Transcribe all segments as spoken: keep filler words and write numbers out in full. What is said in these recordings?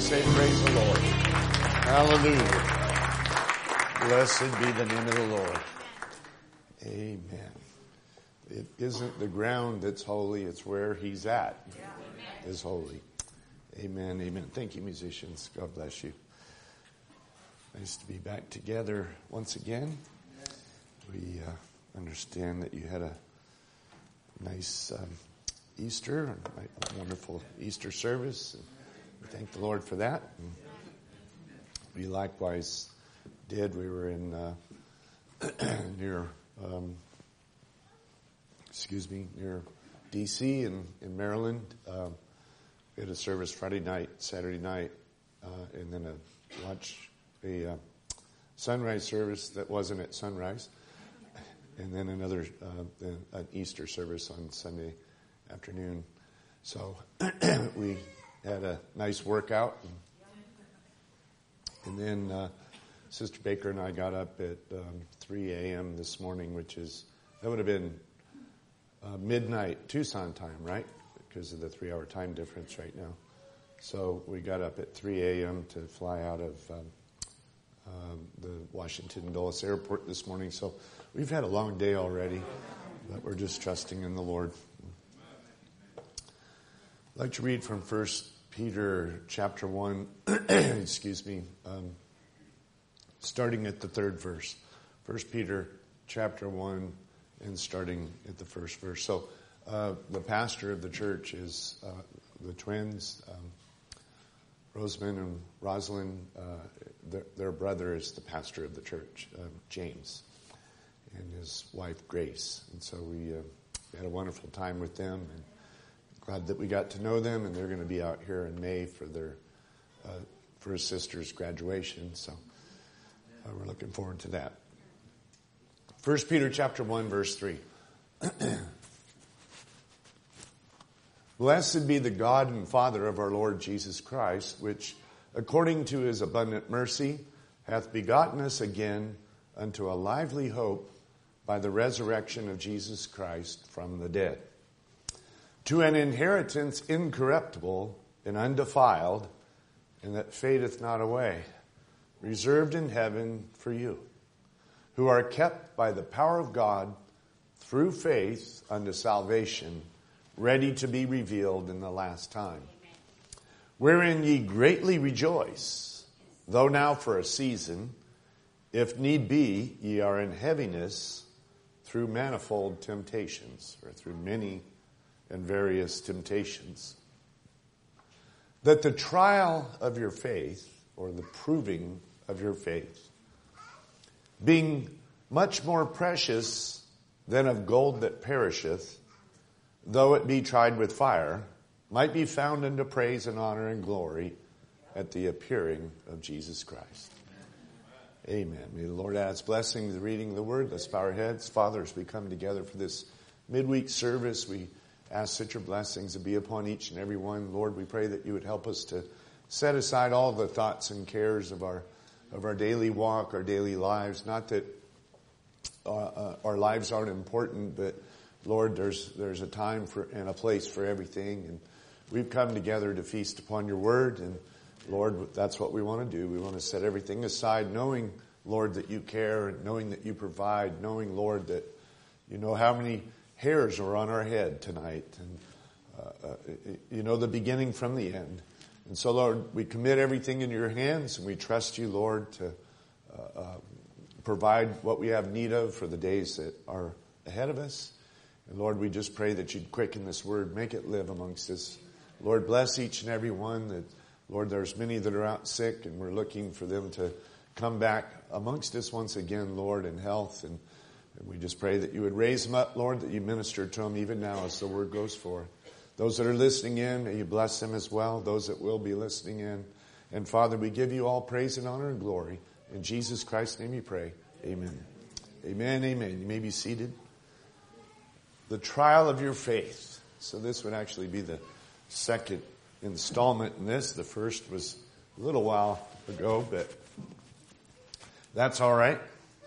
say praise the Lord. Hallelujah. Blessed be the name of the Lord. Amen. It isn't the ground that's holy, it's where he's at is holy. Amen, amen. Thank you, musicians. God bless you. Nice to be back together once again. We uh, understand that you had a nice um, Easter, a wonderful Easter service. We thank the Lord for that. And we likewise did. We were in uh, near, um, excuse me, near D C in, in Maryland. Uh, we had a service Friday night, Saturday night, uh, and then a lunch, a uh, sunrise service that wasn't at sunrise, and then another uh, an Easter service on Sunday afternoon. So we had a nice workout, and, and then uh, Sister Baker and I got up at um, three a.m. this morning, which is that would have been uh, midnight Tucson time, right? Because of the three-hour time difference right now. So we got up at three a.m. to fly out of um, um, the Washington Dulles Airport this morning. So we've had a long day already, but we're just trusting in the Lord. I'd like to read from First Peter chapter one, excuse me, um, starting at the third verse. First Peter chapter one and starting at the first verse. So uh, the pastor of the church is uh, the twins, um, Rosamond and Rosalind. Uh, their, their brother is the pastor of the church, uh, James, and his wife Grace. And so we uh, had a wonderful time with them, and glad that we got to know them. And they're going to be out here in May for their uh, for his sister's graduation. So uh, we're looking forward to that. First Peter chapter one, verse three. Blessed be the God and Father of our Lord Jesus Christ, which, according to his abundant mercy, hath begotten us again unto a lively hope by the resurrection of Jesus Christ from the dead, to an inheritance incorruptible and undefiled, and that fadeth not away, reserved in heaven for you, who are kept by the power of God through faith unto salvation, ready to be revealed in the last time. Wherein ye greatly rejoice, though now for a season, if need be, ye are in heaviness through manifold temptations, or through many and various temptations, that the trial of your faith, or the proving of your faith, being much more precious than of gold that perisheth, though it be tried with fire, might be found unto praise and honor and glory at the appearing of Jesus Christ. Amen. May the Lord add his blessing to the reading of the word. Let's bow our heads. Father, as we come together for this midweek service, we ask that your blessings to be upon each and every one. Lord, we pray that you would help us to set aside all the thoughts and cares of our of our daily walk, our daily lives. Not that uh, uh, our lives aren't important, but Lord, there's there's a time for and a place for everything, and we've come together to feast upon your word, and Lord, that's what we want to do. We want to set everything aside, knowing, Lord, that you care, and knowing that you provide, knowing, Lord, that you know how many hairs are on our head tonight, and uh, uh, you know the beginning from the end. And so, Lord, we commit everything in your hands, and we trust you, Lord, to uh, uh, provide what we have need of for the days that are ahead of us. And Lord, we just pray that you'd quicken this word, make it live amongst us. Lord, bless each and every one. That, Lord, there's many that are out sick, and we're looking for them to come back amongst us once again, Lord, in health. And, and we just pray that you would raise them up, Lord, that you minister to them even now as the word goes forth. Those that are listening in, may you bless them as well, those that will be listening in. And Father, we give you all praise and honor and glory. In Jesus Christ's name we pray. Amen. Amen, amen. You may be seated. The trial of your faith. So this would actually be the second installment in this. The first was a little while ago, but that's all right.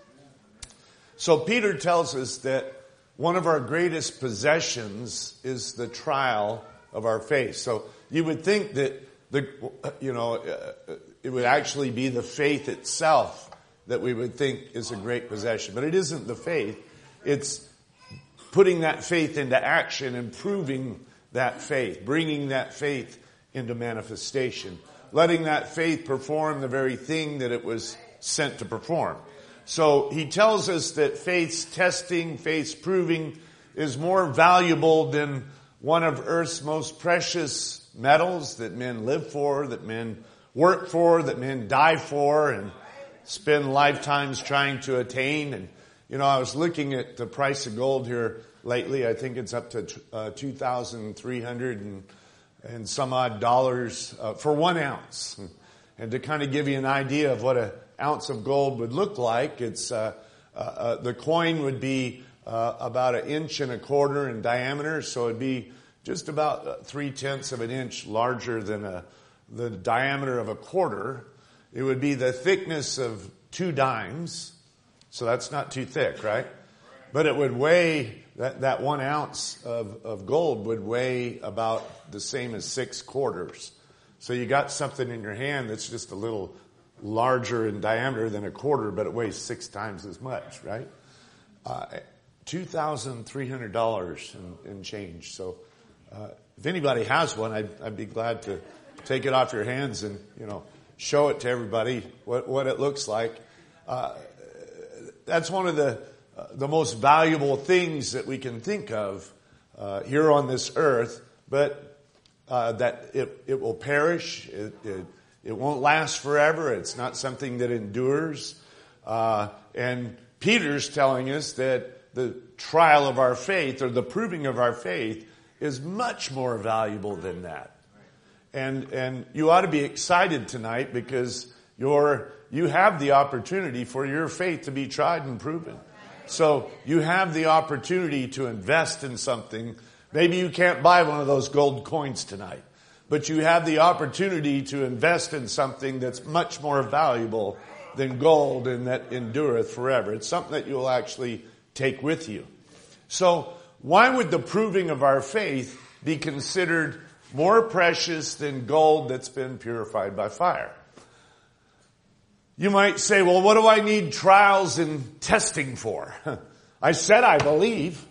So Peter tells us that one of our greatest possessions is the trial of our faith. So you would think that the, you know, uh, it would actually be the faith itself that we would think is a great possession. But it isn't the faith. It's putting that faith into action and proving that faith, bringing that faith into manifestation, letting that faith perform the very thing that it was sent to perform. So he tells us that faith's testing, faith's proving is more valuable than one of earth's most precious metals that men live for, that men work for, that men die for, and spend lifetimes trying to attain. And, you know, I was looking at the price of gold here lately. I think it's up to uh, two thousand three hundred and, and some odd dollars uh, for one ounce. And to kind of give you an idea of what an ounce of gold would look like, it's uh, uh, uh, the coin would be uh, about an inch and a quarter in diameter, so it'd be just about three tenths of an inch larger than a, the diameter of a quarter. It would be the thickness of two dimes, so that's not too thick, right? But it would weigh, that, that one ounce of, of gold would weigh about the same as six quarters. So you got something in your hand that's just a little larger in diameter than a quarter, but it weighs six times as much, right? Uh, two thousand three hundred dollars in, in change. So uh, if anybody has one, I'd, I'd be glad to take it off your hands and, you know, show it to everybody what, what it looks like. Uh, that's one of the uh, the most valuable things that we can think of uh, here on this earth, but uh, that it, it will perish. It, it, it won't last forever. It's not something that endures. Uh, and Peter's telling us that the trial of our faith, or the proving of our faith, is much more valuable than that. And and you ought to be excited tonight because you're, you have the opportunity for your faith to be tried and proven. So you have the opportunity to invest in something. Maybe you can't buy one of those gold coins tonight, but you have the opportunity to invest in something that's much more valuable than gold and that endureth forever. It's something that you'll actually take with you. So why would the proving of our faith be considered more precious than gold that's been purified by fire? You might say, well, what do I need trials and testing for? I said I believe.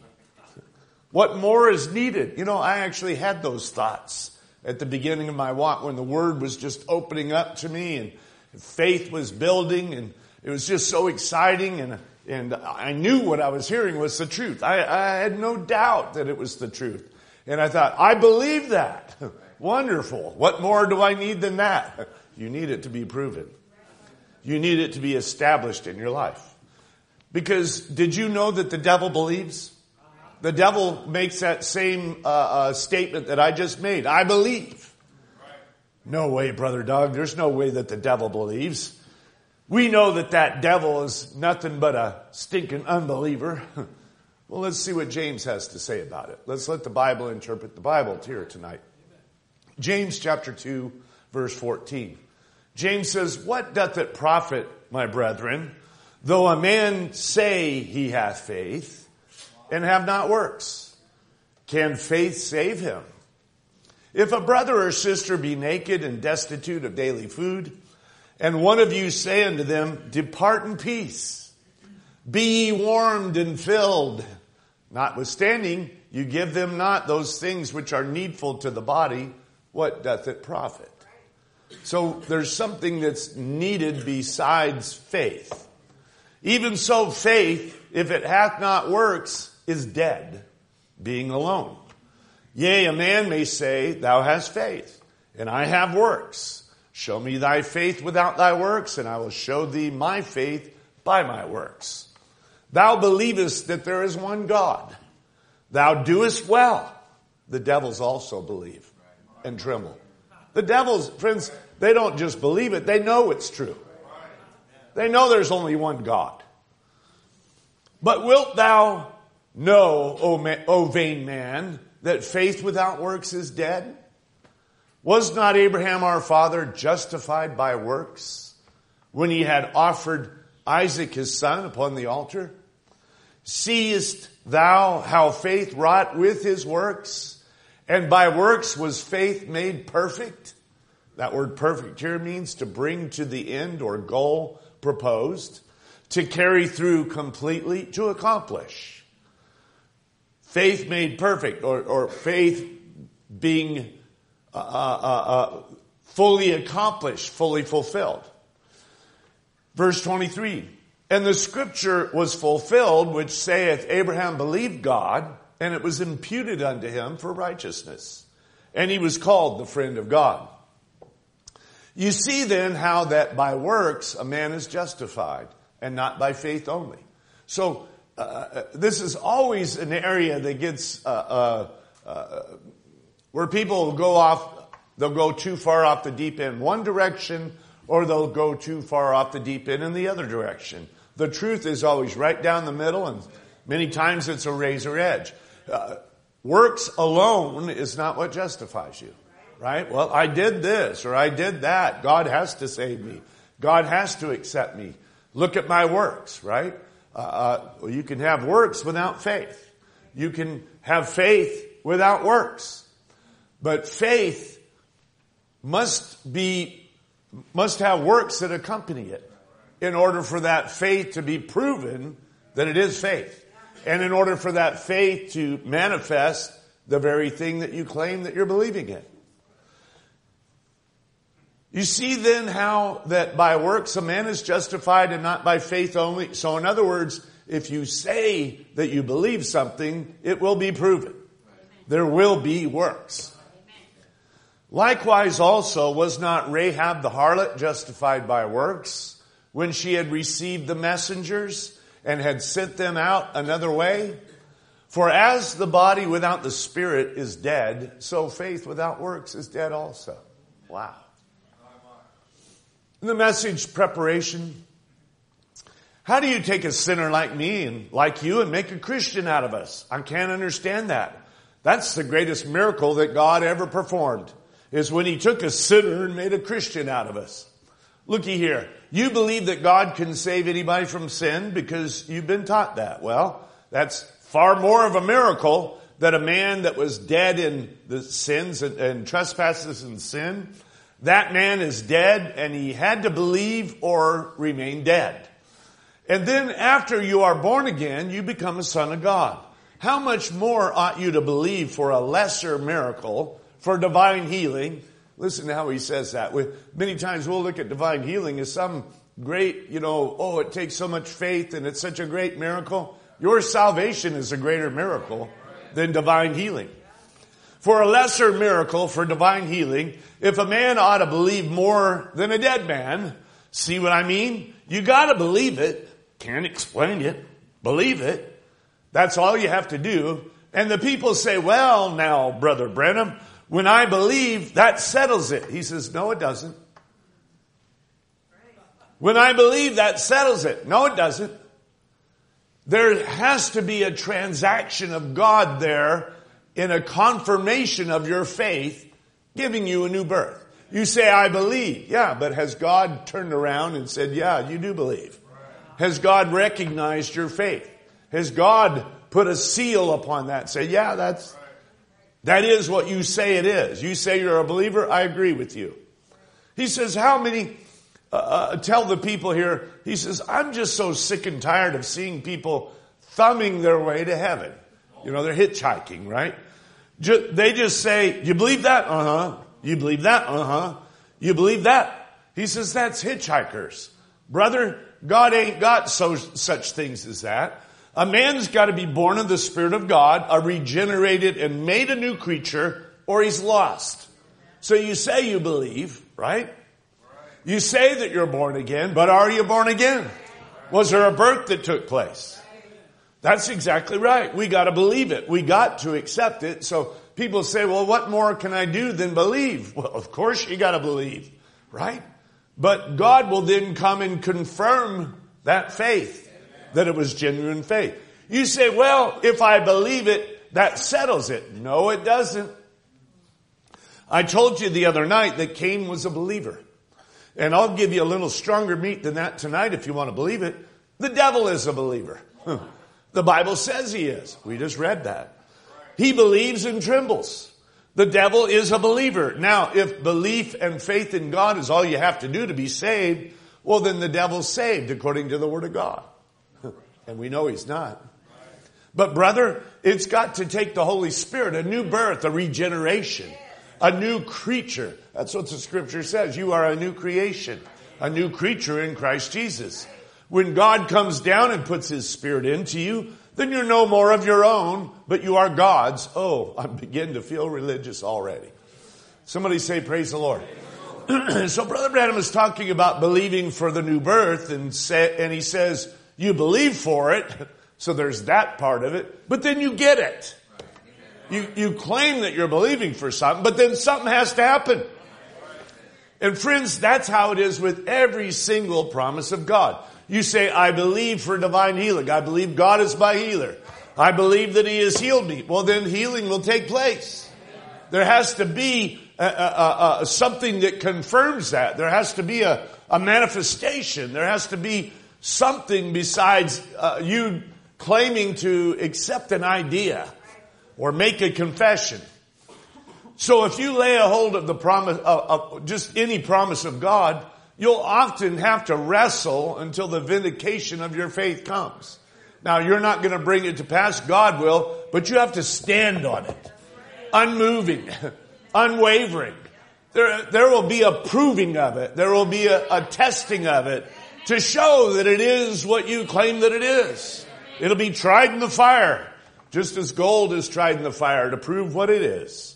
What more is needed? You know, I actually had those thoughts at the beginning of my walk when the Word was just opening up to me and faith was building, and it was just so exciting, and and I knew what I was hearing was the truth. I, I had no doubt that it was the truth. And I thought, I believe that. Wonderful. What more do I need than that? You need it to be proven. You need it to be established in your life. Because did you know that the devil believes? The devil makes that same uh, uh, statement that I just made. I believe. No way, Brother Doug. There's no way that the devil believes. We know that that devil is nothing but a stinking unbeliever. Well, let's see what James has to say about it. Let's let the Bible interpret the Bible here tonight. James chapter two, verse fourteen. James says, what doth it profit, my brethren, though a man say he hath faith and have not works? Can faith save him? If a brother or sister be naked and destitute of daily food, and one of you say unto them, depart in peace, be ye warmed and filled, notwithstanding you give them not those things which are needful to the body, what doth it profit? So there's something that's needed besides faith. Even so, faith, if it hath not works, is dead, being alone. Yea, a man may say, thou hast faith, and I have works. Show me thy faith without thy works, and I will show thee my faith by my works. Thou believest that there is one God. Thou doest well. The devils also believe and tremble. The devils, friends, they don't just believe it. They know it's true. They know there's only one God. But wilt thou know, O, man, O vain man, that faith without works is dead? Was not Abraham our father justified by works when he had offered Isaac his son upon the altar? Seest thou how faith wrought with his works, and by works was faith made perfect? That word perfect here means to bring to the end or goal proposed, to carry through completely, to accomplish. Faith made perfect, or, or faith being uh, uh, uh, fully accomplished, fully fulfilled. Verse twenty-three, and the scripture was fulfilled, which saith, Abraham believed God, and it was imputed unto him for righteousness. And he was called the friend of God. You see then how that by works a man is justified, and not by faith only. So uh, this is always an area that gets uh, uh, uh, where people will go off, they'll go too far off the deep end one direction, or they'll go too far off the deep end in the other direction. The truth is always right down the middle, and many times it's a razor edge. Uh, works alone is not what justifies you. Right? Well, I did this or I did that. God has to save me. God has to accept me. Look at my works, right? Uh, uh, well, you can have works without faith. You can have faith without works. But faith must be, must have works that accompany it in order for that faith to be proven that it is faith. And in order for that faith to manifest the very thing that you claim that you're believing in. You see then how that by works a man is justified and not by faith only. So in other words, if you say that you believe something, it will be proven. There will be works. Likewise also was not Rahab the harlot justified by works when she had received the messengers and had sent them out another way? For as the body without the spirit is dead, so faith without works is dead also. Wow. In the message preparation, how do you take a sinner like me and like you and make a Christian out of us? I can't understand that. That's the greatest miracle that God ever performed, is when he took a sinner and made a Christian out of us. Looky here. You believe that God can save anybody from sin because you've been taught that. Well, that's far more of a miracle that a man that was dead in the sins and, and trespasses and sin, that man is dead and he had to believe or remain dead. And then after you are born again, you become a son of God. How much more ought you to believe for a lesser miracle, for divine healing? Listen to how he says that. We, many times we'll look at divine healing as some great, you know, oh, it takes so much faith and it's such a great miracle. Your salvation is a greater miracle than divine healing. For a lesser miracle, for divine healing, if a man ought to believe more than a dead man, see what I mean? You gotta believe it. Can't explain it. Believe it. That's all you have to do. And the people say, well, now, Brother Branham, when I believe, that settles it. He says, no, it doesn't. When I believe, that settles it. No, it doesn't. There has to be a transaction of God there in a confirmation of your faith, giving you a new birth. You say, I believe. Yeah, but has God turned around and said, yeah, you do believe? Has God recognized your faith? Has God put a seal upon that? Say, yeah, that's, that is what you say it is. You say you're a believer. I agree with you. He says, how many, uh, uh, tell the people here, he says, I'm just so sick and tired of seeing people thumbing their way to heaven. You know, they're hitchhiking, right? Just, they just say, you believe that? Uh-huh. You believe that? Uh-huh. You believe that? He says, that's hitchhikers. Brother, God ain't got so, such things as that. A man's got to be born of the Spirit of God, a regenerated and made a new creature, or he's lost. So you say you believe, right? You say that you're born again, but are you born again? Was there a birth that took place? That's exactly right. We got to believe it. We got to accept it. So people say, well, what more can I do than believe? Well, of course you got to believe, right? But God will then come and confirm that faith, that it was genuine faith. You say, well, if I believe it, that settles it. No, it doesn't. I told you the other night that Cain was a believer. And I'll give you a little stronger meat than that tonight if you want to believe it. The devil is a believer. The Bible says he is. We just read that. He believes and trembles. The devil is a believer. Now, if belief and faith in God is all you have to do to be saved, well, then the devil's saved according to the Word of God. And we know he's not. But brother, it's got to take the Holy Spirit, a new birth, a regeneration, a new creature. That's what the Scripture says. You are a new creation, a new creature in Christ Jesus. When God comes down and puts His Spirit into you, then you're no more of your own, but you are God's. Oh, I begin to feel religious already. Somebody say, praise the Lord. So Brother Branham is talking about believing for the new birth, and say, and he says, you believe for it, so there's that part of it, but then you get it. You, you claim that you're believing for something, but then something has to happen. And friends, that's how it is with every single promise of God. You say, I believe for divine healing. I believe God is my healer. I believe that He has healed me. Well, then healing will take place. There has to be a, a, a, something that confirms that. There has to be a, a manifestation. There has to be something besides uh, you claiming to accept an idea or make a confession. So if you lay a hold of the promise, uh, uh, just any promise of God, you'll often have to wrestle until the vindication of your faith comes. Now, you're not going to bring it to pass. God will, but you have to stand on it. Unmoving, unwavering. There, there will be a proving of it. There will be a, a testing of it to show that it is what you claim that it is. It'll be tried in the fire, just as gold is tried in the fire to prove what it is.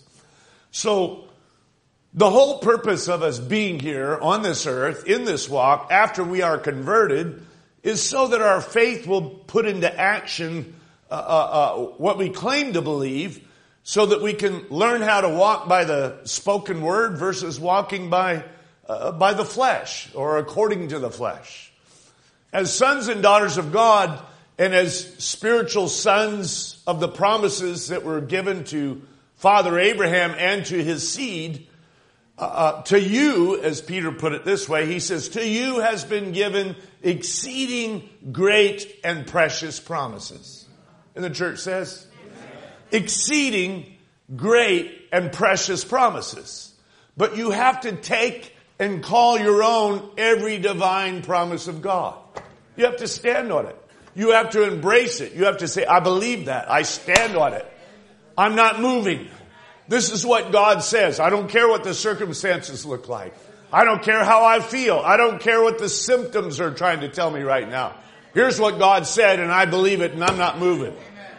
So, the whole purpose of us being here on this earth, in this walk, after we are converted, is so that our faith will put into action uh, uh, uh, what we claim to believe, so that we can learn how to walk by the spoken word versus walking by uh, by the flesh or according to the flesh. As sons and daughters of God, and as spiritual sons of the promises that were given to Father Abraham and to his seed, Uh, to you, as Peter put it this way, he says, to you has been given exceeding great and precious promises. And the church says, Amen. Exceeding great and precious promises. But you have to take and call your own every divine promise of God. You have to stand on it. You have to embrace it. You have to say, I believe that. I stand on it. I'm not moving. This is what God says. I don't care what the circumstances look like. I don't care how I feel. I don't care what the symptoms are trying to tell me right now. Here's what God said, and I believe it, and I'm not moving.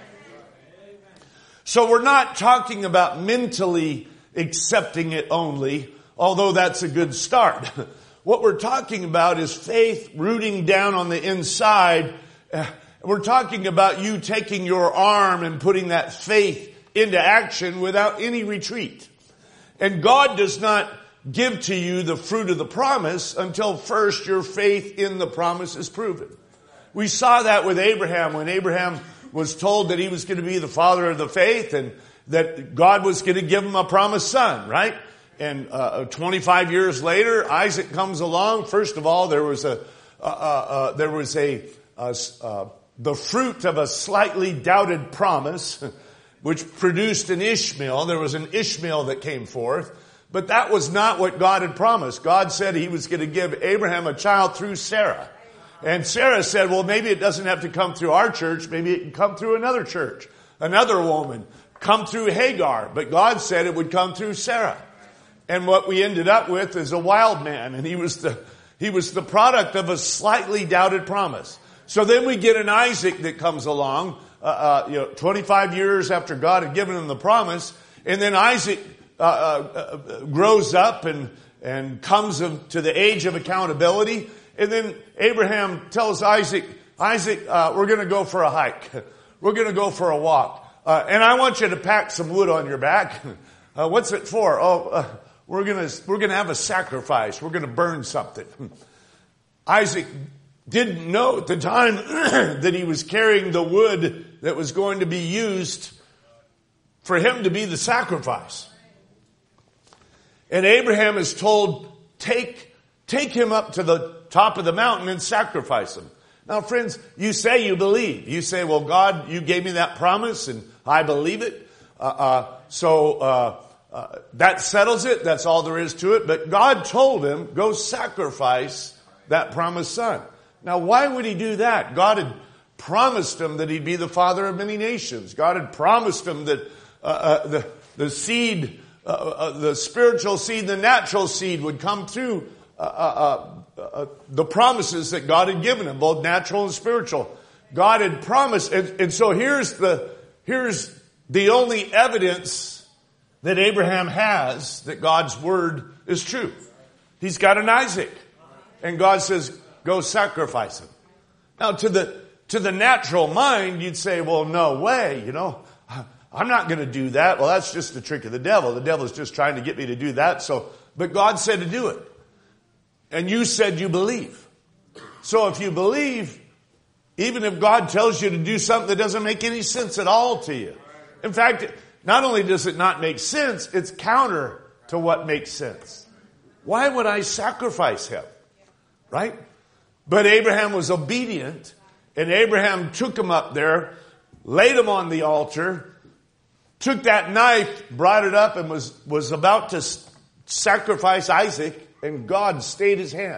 So we're not talking about mentally accepting it only, although that's a good start. What we're talking about is faith rooting down on the inside. We're talking about you taking your arm and putting that faith into action without any retreat. And God does not give to you the fruit of the promise until first your faith in the promise is proven. We saw that with Abraham when Abraham was told that he was going to be the father of the faith and that God was going to give him a promised son, right? And uh, twenty-five years later, Isaac comes along. First of all, there was a uh, uh, there was a uh, uh, the fruit of a slightly doubted promise, which produced an Ishmael. There was an Ishmael that came forth. But that was not what God had promised. God said He was going to give Abraham a child through Sarah. And Sarah said, well, maybe it doesn't have to come through our church. Maybe it can come through another church, another woman, come through Hagar. But God said it would come through Sarah. And what we ended up with is a wild man. And he was the, he was the product of a slightly doubted promise. So then we get an Isaac that comes along, uh, uh, you know, twenty-five years after God had given him the promise. And then Isaac uh, uh, grows up and, and comes of, to the age of accountability. And then Abraham tells Isaac, Isaac, uh, we're going to go for a hike. We're going to go for a walk. Uh, and I want you to pack some wood on your back. Uh, what's it for? Oh, uh, we're going to, we're going to have a sacrifice. We're going to burn something. Isaac didn't know at the time that he was carrying the wood that was going to be used for him to be the sacrifice. And Abraham is told, take, take him up to the top of the mountain and sacrifice him. Now, friends, you say you believe. You say, well, God, you gave me that promise and I believe it. Uh, uh, so, uh, uh, that settles it. That's all there is to it. But God told him, go sacrifice that promised son. Now, why would he do that? God had promised him that he'd be the father of many nations. God had promised him that uh, uh, the, the seed, uh, uh, the spiritual seed, the natural seed would come through uh, uh, uh, uh, the promises that God had given him, both natural and spiritual. God had promised, and, and so here's the here's the only evidence that Abraham has that God's word is true. He's got an Isaac, and God says, go sacrifice him. Now, to the to the natural mind, you'd say, well, no way, you know, I'm not going to do that. Well, that's just the trick of the devil. The devil's just trying to get me to do that. So, but God said to do it. And you said you believe. So if you believe, even if God tells you to do something that doesn't make any sense at all to you. In fact, not only does it not make sense, it's counter to what makes sense. Why would I sacrifice him? Right? But Abraham was obedient, and Abraham took him up there, laid him on the altar, took that knife, brought it up, and was, was about to sacrifice Isaac, and God stayed his hand.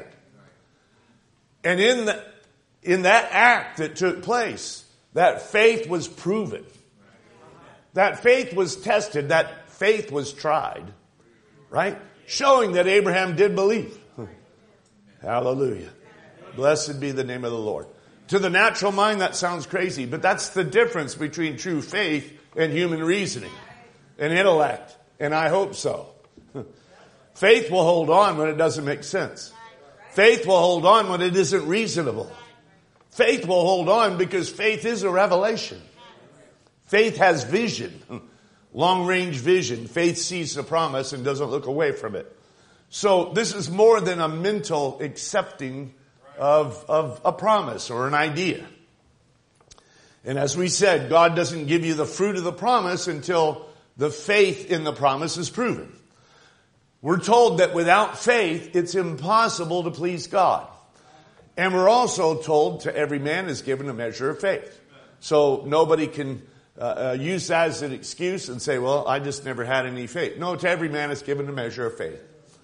And in the, in that act that took place, that faith was proven. That faith was tested. That faith was tried. Right? Showing that Abraham did believe. Hallelujah. Blessed be the name of the Lord. To the natural mind, that sounds crazy, but that's the difference between true faith and human reasoning and intellect. And I hope so. Faith will hold on when it doesn't make sense. Faith will hold on when it isn't reasonable. Faith will hold on because faith is a revelation. Faith has vision, long-range vision. Faith sees the promise and doesn't look away from it. So this is more than a mental accepting of, of a promise or an idea. And as we said, God doesn't give you the fruit of the promise until the faith in the promise is proven. We're told that without faith, it's impossible to please God. And we're also told to every man is given a measure of faith. So nobody can uh, uh, use that as an excuse and say, well, I just never had any faith. No, to every man is given a measure of faith.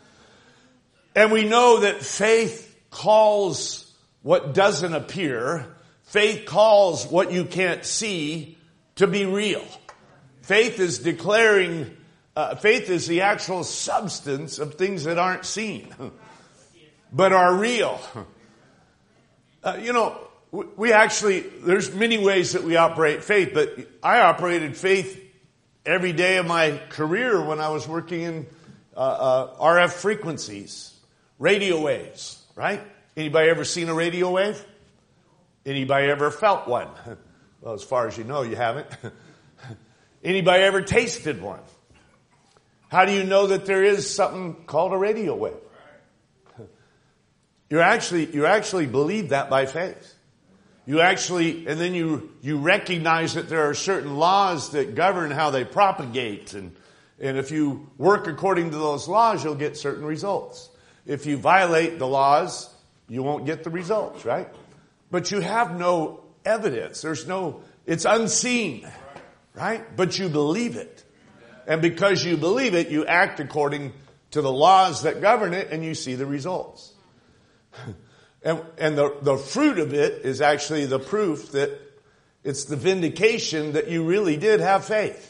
And we know that faith calls what doesn't appear. Faith calls what you can't see to be real. Faith is declaring Uh, faith is the actual substance of things that aren't seen, but are real. Uh, you know, we, we actually, there's many ways that we operate faith, but I operated faith every day of my career when I was working in uh, uh, R F frequencies, radio waves, right? Anybody ever seen a radio wave? Anybody ever felt one? Well, as far as you know, you haven't. Anybody ever tasted one? How do you know that there is something called a radio wave? You actually, you actually believe that by faith. You actually, and then you, you recognize that there are certain laws that govern how they propagate. And, and if you work according to those laws, you'll get certain results. If you violate the laws, you won't get the results, right? But you have no evidence. There's no, it's unseen, right? But you believe it. And because you believe it, you act according to the laws that govern it, and you see the results. and and the, the fruit of it is actually the proof that it's the vindication that you really did have faith.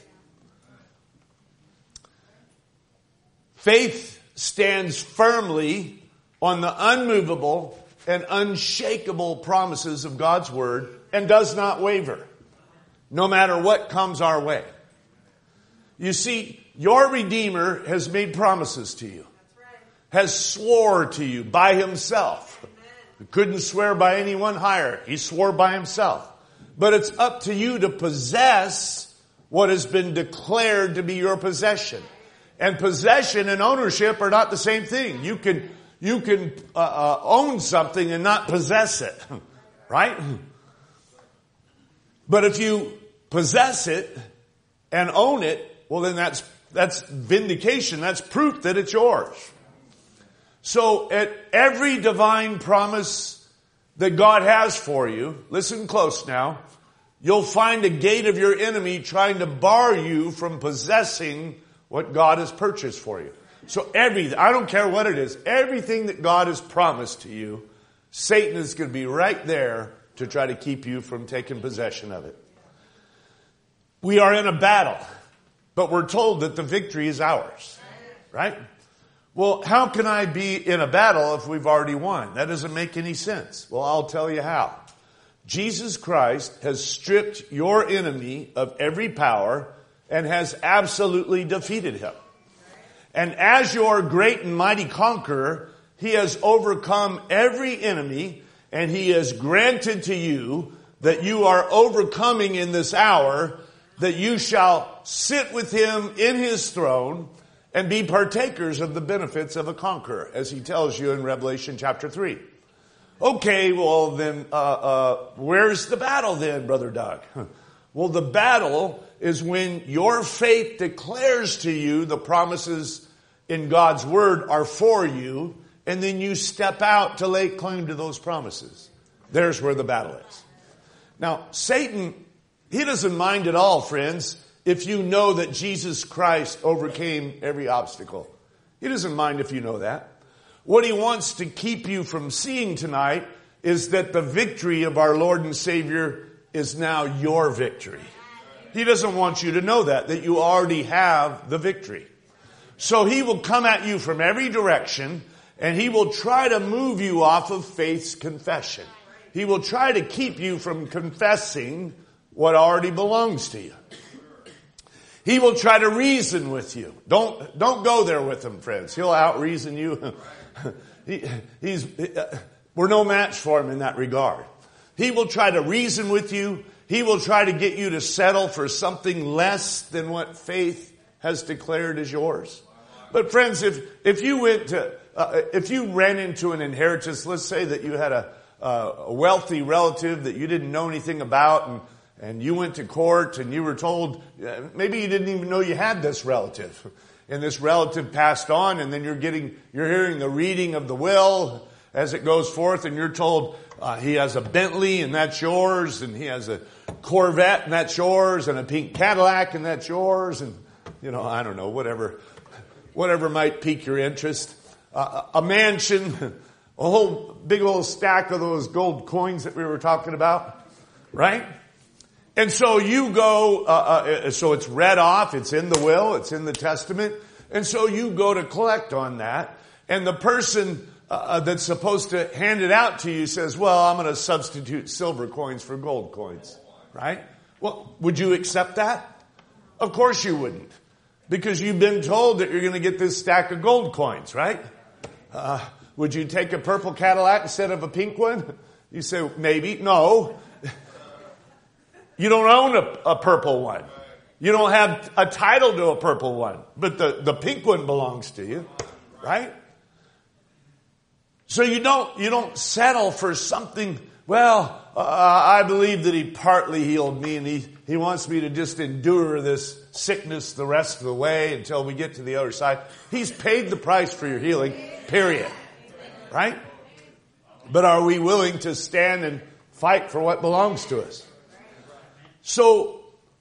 Faith stands firmly on the unmovable and unshakable promises of God's word and does not waver, no matter what comes our way. You see, your Redeemer has made promises to you, has swore to you by himself. He couldn't swear by anyone higher. He swore by himself. But it's up to you to possess what has been declared to be your possession. And possession and ownership are not the same thing. You can, you can uh, uh, own something and not possess it, right? But if you possess it and own it, well, then that's, that's vindication. That's proof that it's yours. So at every divine promise that God has for you, listen close now, you'll find a gate of your enemy trying to bar you from possessing what God has purchased for you. So everything, I don't care what it is, everything that God has promised to you, Satan is going to be right there to try to keep you from taking possession of it. We are in a battle, but we're told that the victory is ours, right? Well, how can I be in a battle if we've already won? That doesn't make any sense. Well, I'll tell you how. Jesus Christ has stripped your enemy of every power and has absolutely defeated him. And as your great and mighty conqueror, he has overcome every enemy, and he has granted to you that you are overcoming in this hour, that you shall sit with him in his throne and be partakers of the benefits of a conqueror, as he tells you in Revelation chapter three. Okay, well then, uh, uh, where's the battle then, Brother Doug? Well, the battle is when your faith declares to you the promises in God's word are for you, and then you step out to lay claim to those promises. There's where the battle is. Now, Satan, he doesn't mind at all, friends, if you know that Jesus Christ overcame every obstacle. He doesn't mind if you know that. What he wants to keep you from seeing tonight is that the victory of our Lord and Savior is now your victory. He doesn't want you to know that, that you already have the victory. So he will come at you from every direction, and he will try to move you off of faith's confession. He will try to keep you from confessing what already belongs to you. He will try to reason with you. Don't, don't go there with him, friends. He'll out-reason you. he, he's, we're no match for him in that regard. He will try to reason with you. He will try to get you to settle for something less than what faith has declared as yours. But friends, if, if you went to, uh, if you ran into an inheritance, let's say that you had a, uh, a wealthy relative that you didn't know anything about, and And you went to court and you were told, maybe you didn't even know you had this relative. And this relative passed on, and then you're getting, you're hearing the reading of the will as it goes forth, and you're told uh, he has a Bentley and that's yours, and he has a Corvette and that's yours, and a pink Cadillac and that's yours, and you know, I don't know, whatever, whatever might pique your interest. Uh, a mansion, a whole big old stack of those gold coins that we were talking about, right? And so you go, uh, uh, so it's read off, it's in the will, it's in the testament, and so you go to collect on that, and the person uh, that's supposed to hand it out to you says, well, I'm going to substitute silver coins for gold coins, right? Well, would you accept that? Of course you wouldn't, because you've been told that you're going to get this stack of gold coins, right? Uh, would you take a purple Cadillac instead of a pink one? You say, maybe. No. You don't own a, a purple one. You don't have a title to a purple one. But the, the pink one belongs to you. Right? So you don't, you don't settle for something, well, uh, I believe that he partly healed me, and he, he wants me to just endure this sickness the rest of the way until we get to the other side. He's paid the price for your healing, period. Right? But are we willing to stand and fight for what belongs to us? So,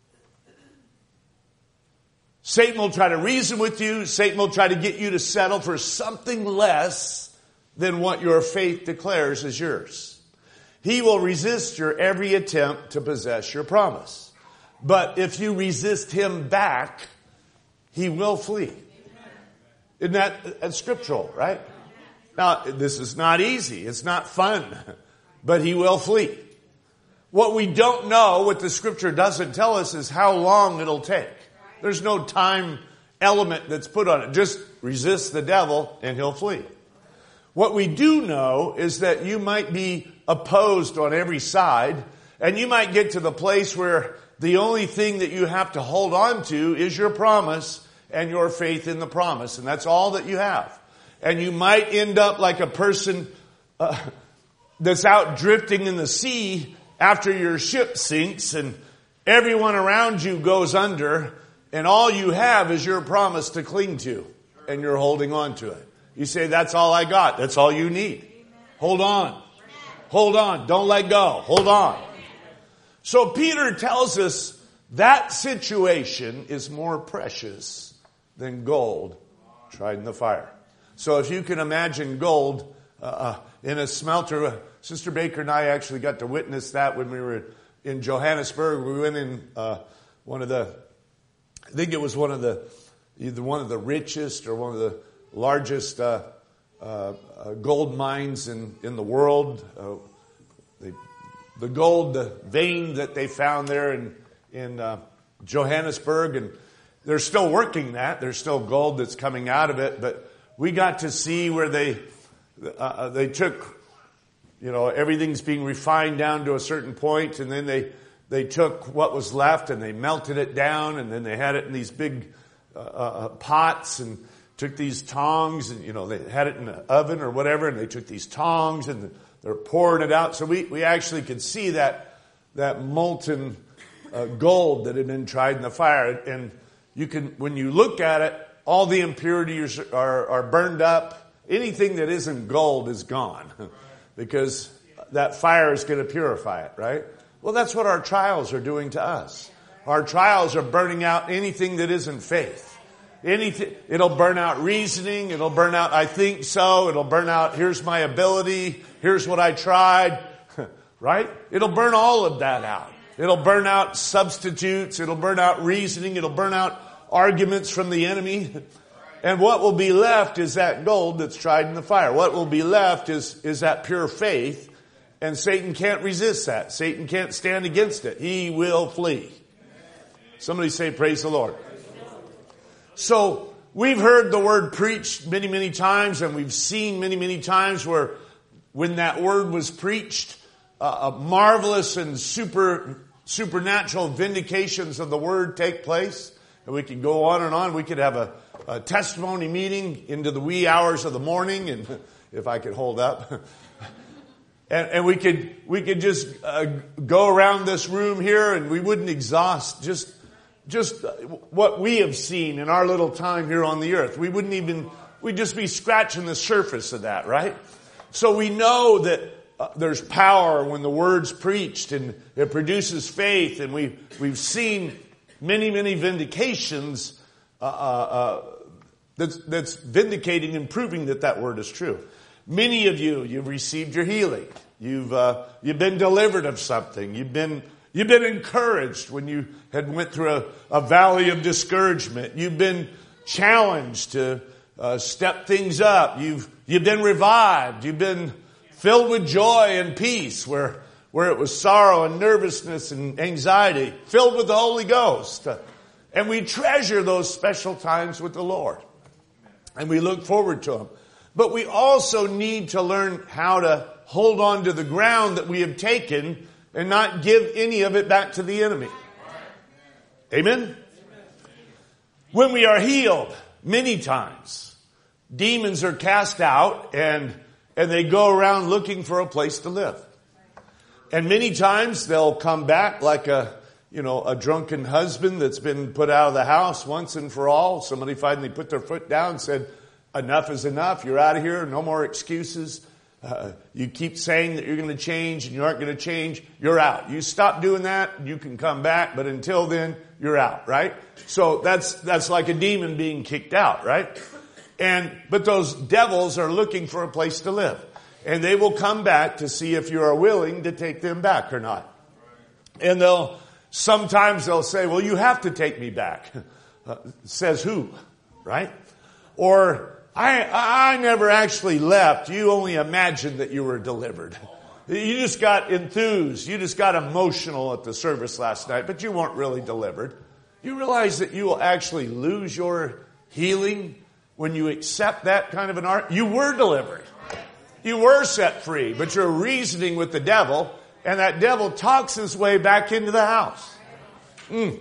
Satan will try to reason with you. Satan will try to get you to settle for something less than what your faith declares is yours. He will resist your every attempt to possess your promise. But if you resist him back, he will flee. Isn't that that's scriptural, right? Now, this is not easy. It's not fun. But he will flee. What we don't know, what the scripture doesn't tell us, is how long it'll take. There's no time element that's put on it. Just resist the devil and he'll flee. What we do know is that you might be opposed on every side, and you might get to the place where the only thing that you have to hold on to is your promise and your faith in the promise. And that's all that you have. And you might end up like a person uh, that's out drifting in the sea after your ship sinks and everyone around you goes under, and all you have is your promise to cling to, and you're holding on to it. You say, that's all I got. That's all you need. Hold on. Hold on. Don't let go. Hold on. So Peter tells us that situation is more precious than gold tried in the fire. So if you can imagine gold uh, in a smelter, uh, Sister Baker and I actually got to witness that when we were in Johannesburg. We went in uh, one of the, I think it was one of the, either one of the richest or one of the largest uh, uh, uh, gold mines in, in the world. Uh, they, the gold, the vein that they found there in, in uh, Johannesburg, and they're still working that. There's still gold that's coming out of it, but we got to see where they, uh, they took, you know, everything's being refined down to a certain point, and then they, they took what was left and they melted it down, and then they had it in these big uh, uh, pots, and took these tongs, and, you know, they had it in an oven or whatever, and they took these tongs and they're pouring it out. So we, we actually could see that, that molten uh, gold that had been tried in the fire. And you can, when you look at it, all the impurities are, are burned up. Anything that isn't gold is gone because that fire is going to purify it, right? Well, that's what our trials are doing to us. Our trials are burning out anything that isn't faith. Anything, it'll burn out reasoning. It'll burn out, I think so. It'll burn out, here's my ability. Here's what I tried. Right? It'll burn all of that out. It'll burn out substitutes. It'll burn out reasoning. It'll burn out arguments from the enemy. And what will be left is that gold that's tried in the fire. What will be left is, is that pure faith. And Satan can't resist that. Satan can't stand against it. He will flee. Somebody say, praise the Lord. So we've heard the word preached many, many times, and we've seen many, many times where when that word was preached, uh, marvelous and super supernatural vindications of the word take place. And we could go on and on. We could have a, a testimony meeting into the wee hours of the morning, and if I could hold up. and, and we could we could just uh, go around this room here, and we wouldn't exhaust just Just what we have seen in our little time here on the earth. We wouldn't even, we'd just be scratching the surface of that, right? So we know that uh, there's power when the word's preached, and it produces faith, and we, we've seen many, many vindications uh, uh, that's, that's vindicating and proving that that word is true. Many of you, you've received your healing. You've, uh, you've been delivered of something. You've been You've been encouraged when you had went through a, a valley of discouragement. You've been challenged to uh, step things up. You've you've been revived. You've been filled with joy and peace where where it was sorrow and nervousness and anxiety. Filled with the Holy Ghost. And we treasure those special times with the Lord. And we look forward to them. But we also need to learn how to hold on to the ground that we have taken and not give any of it back to the enemy. Amen? When we are healed, many times, demons are cast out and, and they go around looking for a place to live. And many times they'll come back like a, you know, a drunken husband that's been put out of the house once and for all. Somebody finally put their foot down and said, enough is enough. You're out of here. No more excuses. Uh, you keep saying that you're going to change and you aren't going to change. You're out. You stop doing that, you can come back, but until then, you're out, right? So that's, that's like a demon being kicked out, right? And, but those devils are looking for a place to live. And they will come back to see if you are willing to take them back or not. And they'll, sometimes they'll say, well, you have to take me back. Uh, says who, right? Or, I, I never actually left. You only imagined that you were delivered. You just got enthused. You just got emotional at the service last night, but you weren't really delivered. You realize that you will actually lose your healing when you accept that kind of an art. You were delivered. You were set free, but you're reasoning with the devil, and that devil talks his way back into the house. Mm.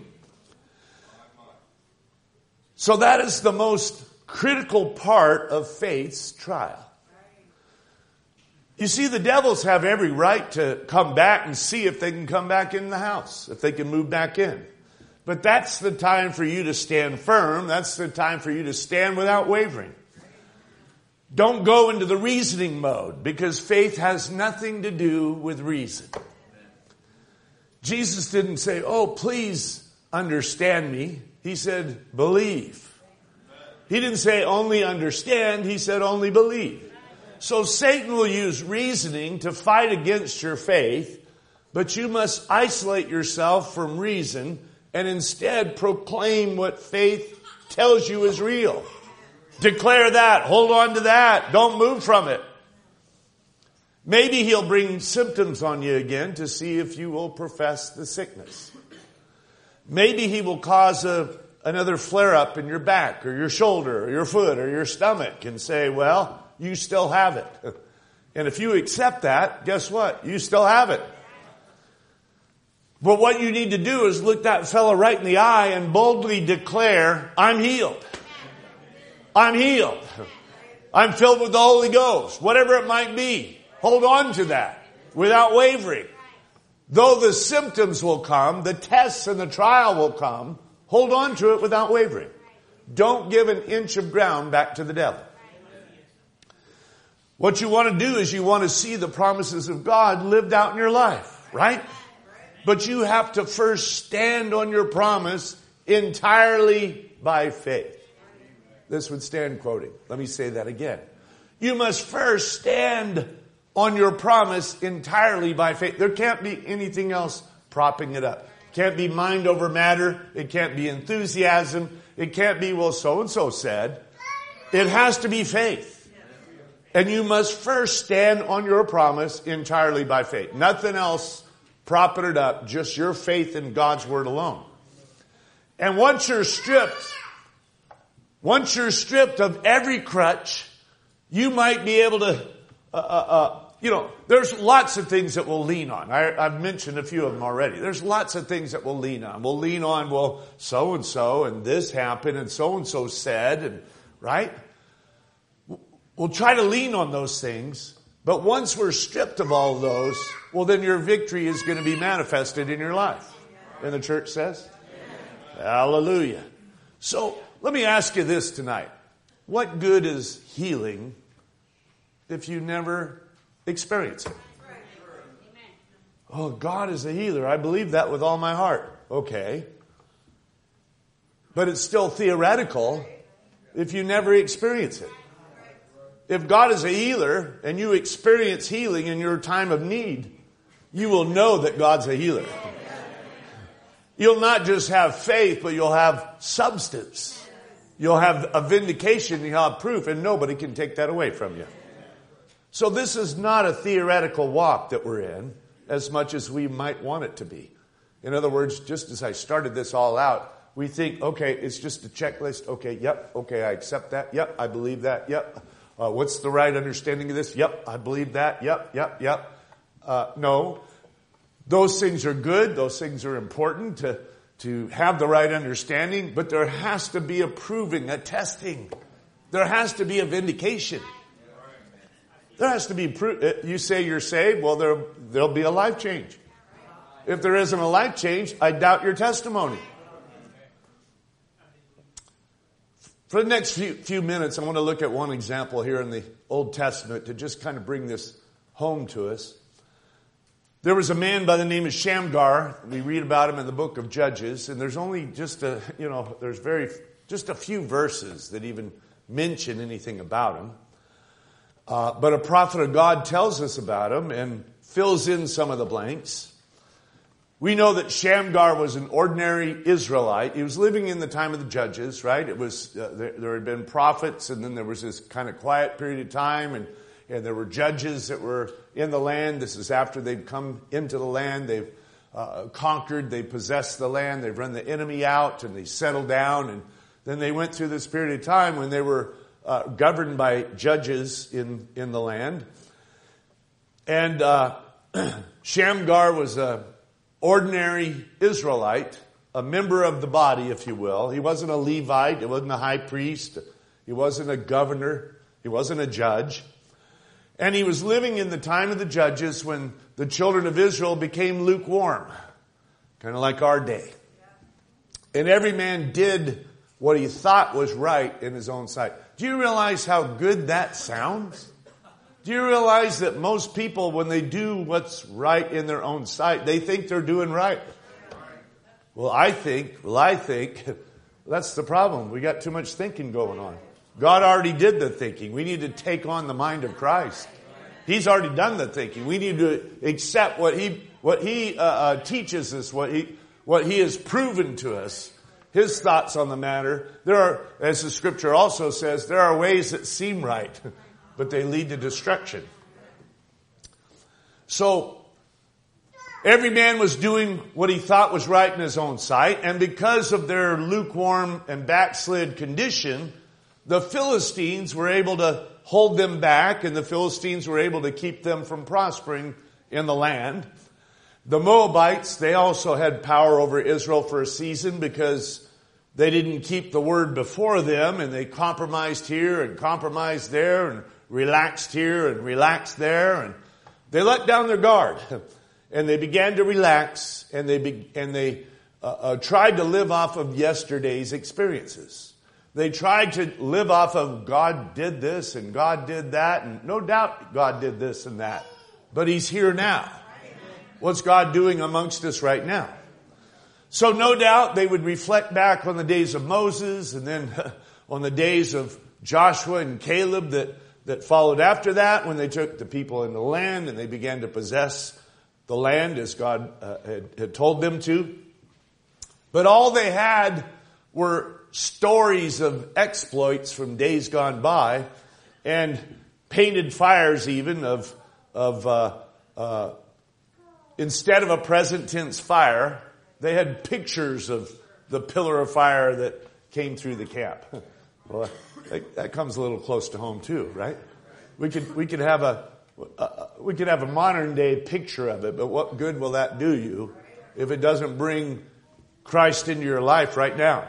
So that is the most critical part of faith's trial. You see, the devils have every right to come back and see if they can come back in the house, if they can move back in. But that's the time for you to stand firm. That's the time for you to stand without wavering. Don't go into the reasoning mode, because faith has nothing to do with reason. Jesus didn't say, oh, please understand me. He said, believe. He didn't say only understand. He said only believe. So Satan will use reasoning to fight against your faith, but you must isolate yourself from reason and instead proclaim what faith tells you is real. Declare that. Hold on to that. Don't move from it. Maybe he'll bring symptoms on you again to see if you will profess the sickness. Maybe he will cause a, another flare-up in your back or your shoulder or your foot or your stomach and say, well, you still have it. And if you accept that, guess what? You still have it. But what you need to do is look that fellow right in the eye and boldly declare, I'm healed. I'm healed. I'm filled with the Holy Ghost. Whatever it might be. Hold on to that without wavering. Though the symptoms will come, the tests and the trial will come, hold on to it without wavering. Don't give an inch of ground back to the devil. What you want to do is you want to see the promises of God lived out in your life, right? But you have to first stand on your promise entirely by faith. This would stand quoting. Let me say that again. You must first stand on your promise entirely by faith. There can't be anything else propping it up. It can't be mind over matter. It can't be enthusiasm. It can't be, well, so-and-so said. It has to be faith. And you must first stand on your promise entirely by faith. Nothing else propping it up, just your faith in God's word alone. And once you're stripped, once you're stripped of every crutch, you might be able to, uh, uh, uh, you know, there's lots of things that we'll lean on. I, I've mentioned a few of them already. There's lots of things that we'll lean on. We'll lean on, well, so-and-so, and this happened, and so-and-so said, and right? We'll try to lean on those things, but once we're stripped of all of those, well, then your victory is going to be manifested in your life. And the church says, hallelujah. So let me ask you this tonight. What good is healing if you never experience it? Oh, God is a healer. I believe that with all my heart. Okay. But it's still theoretical if you never experience it. If God is a healer and you experience healing in your time of need, you will know that God's a healer. You'll not just have faith, but you'll have substance. You'll have a vindication, you'll have proof, and nobody can take that away from you. So this is not a theoretical walk that we're in as much as we might want it to be. In other words, just as I started this all out, we think, okay, it's just a checklist. Okay, yep, okay, I accept that. Yep, I believe that. Yep. Uh, what's the right understanding of this? Yep, I believe that. Yep, yep, yep. Uh, no. Those things are good. Those things are important to, to have the right understanding. But there has to be a proving, a testing. There has to be a vindication. There has to be proof. You say you're saved, well, there, there'll be a life change. If there isn't a life change, I doubt your testimony. For the next few, few minutes, I want to look at one example here in the Old Testament to just kind of bring this home to us. There was a man by the name of Shamgar. We read about him in the book of Judges, and there's only just a, you know, there's very, just a few verses that even mention anything about him. Uh, but a prophet of God tells us about him and fills in some of the blanks. We know that Shamgar was an ordinary Israelite. He was living in the time of the Judges, right? It was uh, there, there had been prophets, and then there was this kind of quiet period of time, and, and there were judges that were in the land. This is after they've come into the land. They've uh, conquered. They possessed the land. They've run the enemy out, and they settled down. And then they went through this period of time when they were uh, governed by judges in, in the land. And uh, Shamgar was a ordinary Israelite, a member of the body, if you will. He wasn't a Levite. He wasn't a high priest. He wasn't a governor. He wasn't a judge. And he was living in the time of the Judges when the children of Israel became lukewarm, kind of like our day. And every man did what he thought was right in his own sight. Do you realize how good that sounds? Do you realize that most people, when they do what's right in their own sight, they think they're doing right? Well, I think, well, I think That's the problem. We got too much thinking going on. God already did the thinking. We need to take on the mind of Christ. He's already done the thinking. We need to accept what He what He uh, uh, teaches us, what He what He has proven to us, His thoughts on the matter. There are, as the Scripture also says, there are ways that seem right, but they lead to destruction. So every man was doing what he thought was right in his own sight, and because of their lukewarm and backslid condition, the Philistines were able to hold them back, and the Philistines were able to keep them from prospering in the land. The Moabites, they also had power over Israel for a season because they didn't keep the word before them, and they compromised here and compromised there and relaxed here and relaxed there, and they let down their guard. And they began to relax, and they be, and they uh, uh, tried to live off of yesterday's experiences. They tried to live off of God did this and God did that, and no doubt God did this and that. But He's here now. What's God doing amongst us right now? So no doubt they would reflect back on the days of Moses, and then on the days of Joshua and Caleb that, that followed after that, when they took the people in the land and they began to possess the land as God uh, had, had told them to. But all they had were stories of exploits from days gone by, and painted fires even of, of uh, uh, instead of a present tense fire, they had pictures of the pillar of fire that came through the camp. Well, that, that comes a little close to home too, right? We could we could have a uh, we could have a modern day picture of it, but what good will that do you if it doesn't bring Christ into your life right now?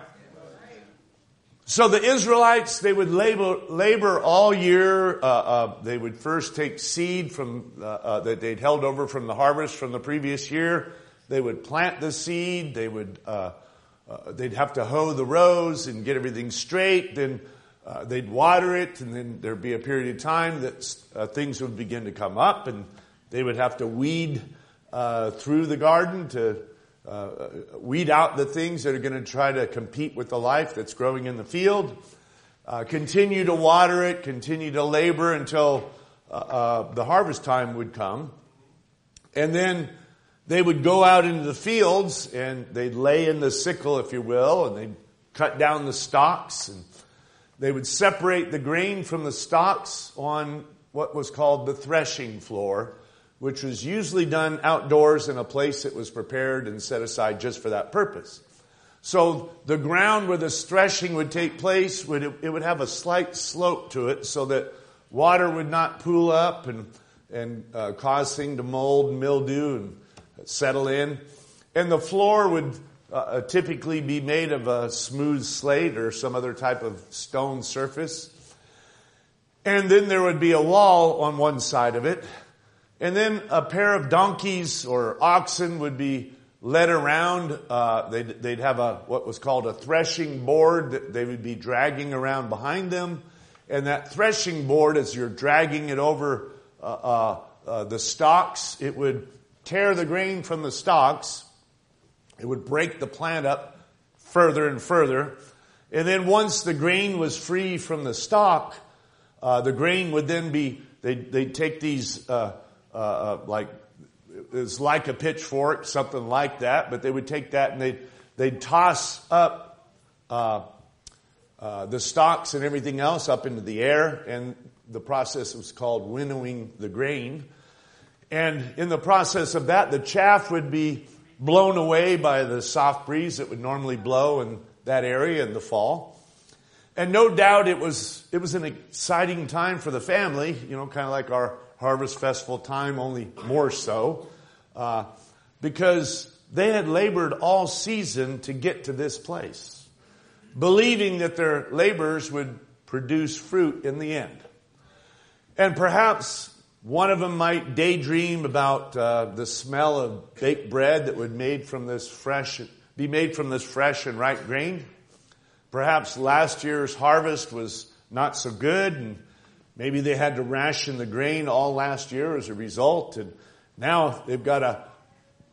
So the Israelites, they would labor, labor all year. Uh, uh, they would first take seed from uh, uh, that they'd held over from the harvest from the previous year. They would plant the seed. They would uh, uh, they'd have to hoe the rows and get everything straight. Then uh, they'd water it, and then there'd be a period of time that uh, things would begin to come up, and they would have to weed uh, through the garden to Uh, weed out the things that are going to try to compete with the life that's growing in the field. Uh, continue to water it, continue to labor until uh, uh, the harvest time would come. And then they would go out into the fields and they'd lay in the sickle, if you will, and they'd cut down the stalks, and they would separate the grain from the stalks on what was called the threshing floor, which was usually done outdoors in a place that was prepared and set aside just for that purpose. So the ground where this threshing would take place, would it would have a slight slope to it so that water would not pool up and, and uh, cause things to mold and mildew and settle in. And the floor would uh, typically be made of a smooth slate or some other type of stone surface. And then there would be a wall on one side of it. And then a pair of donkeys or oxen would be led around. Uh, they'd, they'd have a what was called a threshing board that they would be dragging around behind them. And that threshing board, as you're dragging it over uh, uh, uh, the stalks, it would tear the grain from the stalks. It would break the plant up further and further. And then once the grain was free from the stalk, uh, the grain would then be, they'd, they'd take these... Uh, Uh, like, it's like a pitchfork, something like that, but they would take that and they'd, they'd toss up uh, uh, the stalks and everything else up into the air, and the process was called winnowing the grain. And in the process of that, the chaff would be blown away by the soft breeze that would normally blow in that area in the fall. And no doubt it was it was an exciting time for the family, you know, kind of like our Harvest Festival time, only more so, uh, because they had labored all season to get to this place, believing that their labors would produce fruit in the end. And perhaps one of them might daydream about uh, the smell of baked bread that would made from this fresh, be made from this fresh and ripe grain. Perhaps last year's harvest was not so good, and maybe they had to ration the grain all last year as a result, and now they've got to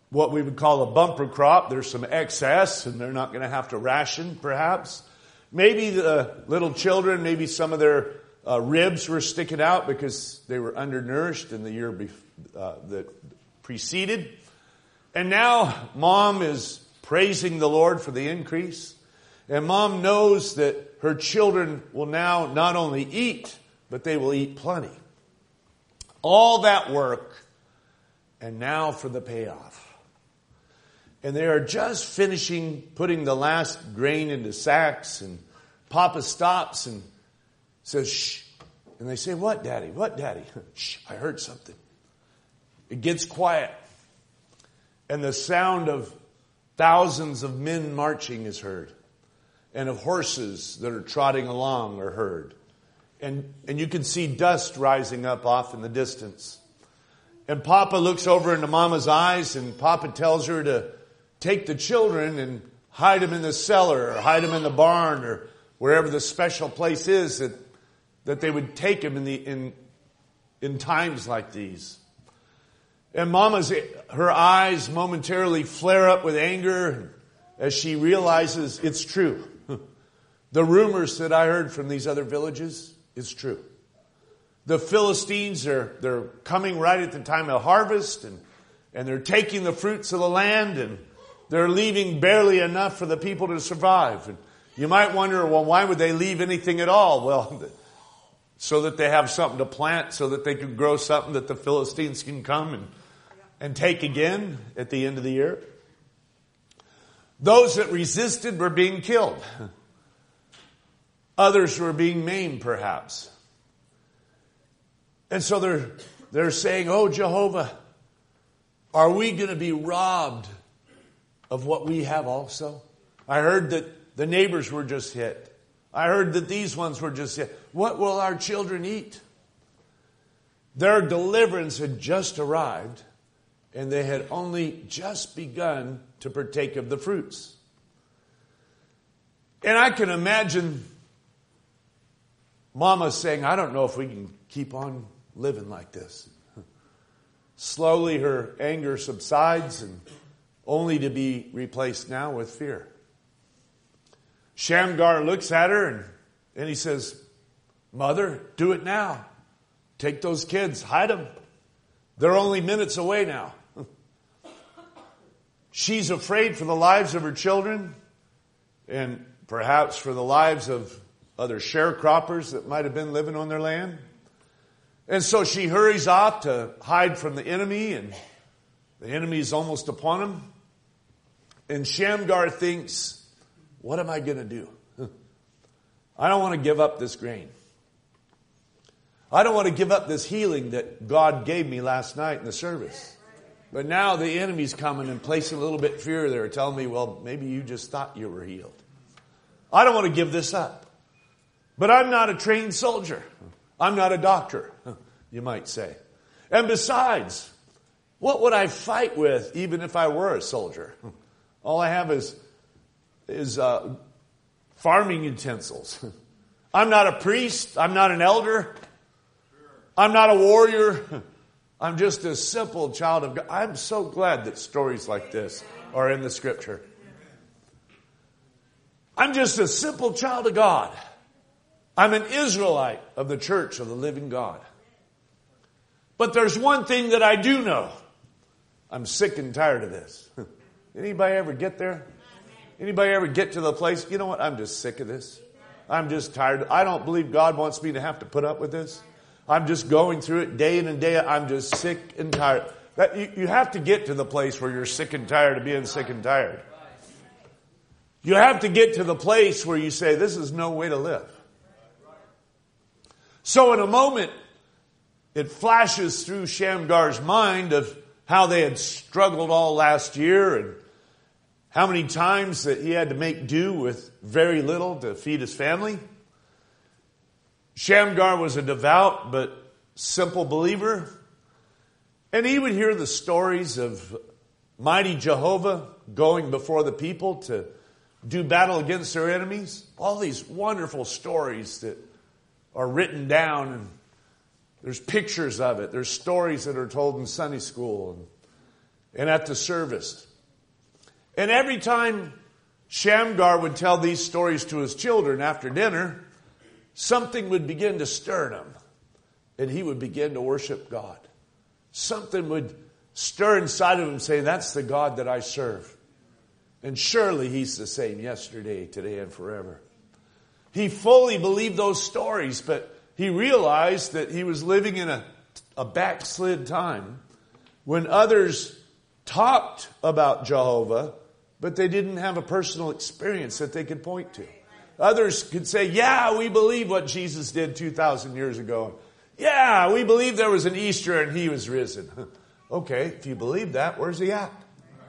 what we would call a bumper crop. There's some excess, and they're not going to have to ration, perhaps. Maybe the little children, maybe some of their uh, ribs were sticking out because they were undernourished in the year bef- uh, that preceded. And now Mom is praising the Lord for the increase. And Mom knows that her children will now not only eat, but they will eat plenty. All that work, and now for the payoff. And they are just finishing putting the last grain into sacks, and Papa stops and says, shh. And they say, what, Daddy? What, Daddy? Shh, I heard something. It gets quiet. And the sound of thousands of men marching is heard. And of horses that are trotting along are heard. And, and you can see dust rising up off in the distance. And Papa looks over into Mama's eyes, and Papa tells her to take the children and hide them in the cellar or hide them in the barn or wherever the special place is that, that they would take them in, the, in, in times like these. And Mama's, her eyes momentarily flare up with anger as she realizes it's true. The rumors that I heard from these other villages is true. The Philistines are they're coming right at the time of harvest, and, and they're taking the fruits of the land, and they're leaving barely enough for the people to survive. And you might wonder, well, why would they leave anything at all? Well, so that they have something to plant, so that they can grow something that the Philistines can come and, and take again at the end of the year. Those that resisted were being killed. Others were being maimed, perhaps. And so they're, they're saying, oh, Jehovah, are we going to be robbed of what we have also? I heard that the neighbors were just hit. I heard that these ones were just hit. What will our children eat? Their deliverance had just arrived, and they had only just begun to partake of the fruits. And I can imagine Mama saying, I don't know if we can keep on living like this. Slowly her anger subsides, and only to be replaced now with fear. Shamgar looks at her and, and he says, Mother, do it now. Take those kids, hide them. They're only minutes away now. She's afraid for the lives of her children, and perhaps for the lives of other sharecroppers that might have been living on their land. And so she hurries off to hide from the enemy, and the enemy is almost upon him. And Shamgar thinks, what am I going to do? I don't want to give up this grain. I don't want to give up this healing that God gave me last night in the service. But now the enemy's coming and placing a little bit of fear there, telling me, well, maybe you just thought you were healed. I don't want to give this up. But I'm not a trained soldier. I'm not a doctor, you might say. And besides, what would I fight with even if I were a soldier? All I have is, is uh, farming utensils. I'm not a priest. I'm not an elder. I'm not a warrior. I'm just a simple child of God. I'm so glad that stories like this are in the Scripture. I'm just a simple child of God. I'm an Israelite of the church of the living God. But there's one thing that I do know. I'm sick and tired of this. Anybody ever get there? Anybody ever get to the place, you know what, I'm just sick of this. I'm just tired. I don't believe God wants me to have to put up with this. I'm just going through it day in and day out. I'm just sick and tired. That, you, you have to get to the place where you're sick and tired of being sick and tired. You have to get to the place where you say, this is no way to live. So in a moment, it flashes through Shamgar's mind of how they had struggled all last year and how many times that he had to make do with very little to feed his family. Shamgar was a devout but simple believer. And he would hear the stories of mighty Jehovah going before the people to do battle against their enemies. All these wonderful stories that are written down, and there's pictures of it. There's stories that are told in Sunday school. And and at the service. And every time Shamgar would tell these stories to his children after dinner, something would begin to stir in him, and he would begin to worship God. Something would stir inside of him, say, that's the God that I serve. And surely he's the same yesterday, today, and forever. He fully believed those stories, but he realized that he was living in a, a backslid time when others talked about Jehovah, but they didn't have a personal experience that they could point to. Others could say, yeah, we believe what Jesus did two thousand years ago. Yeah, we believe there was an Easter and he was risen. Okay, if you believe that, where's he at?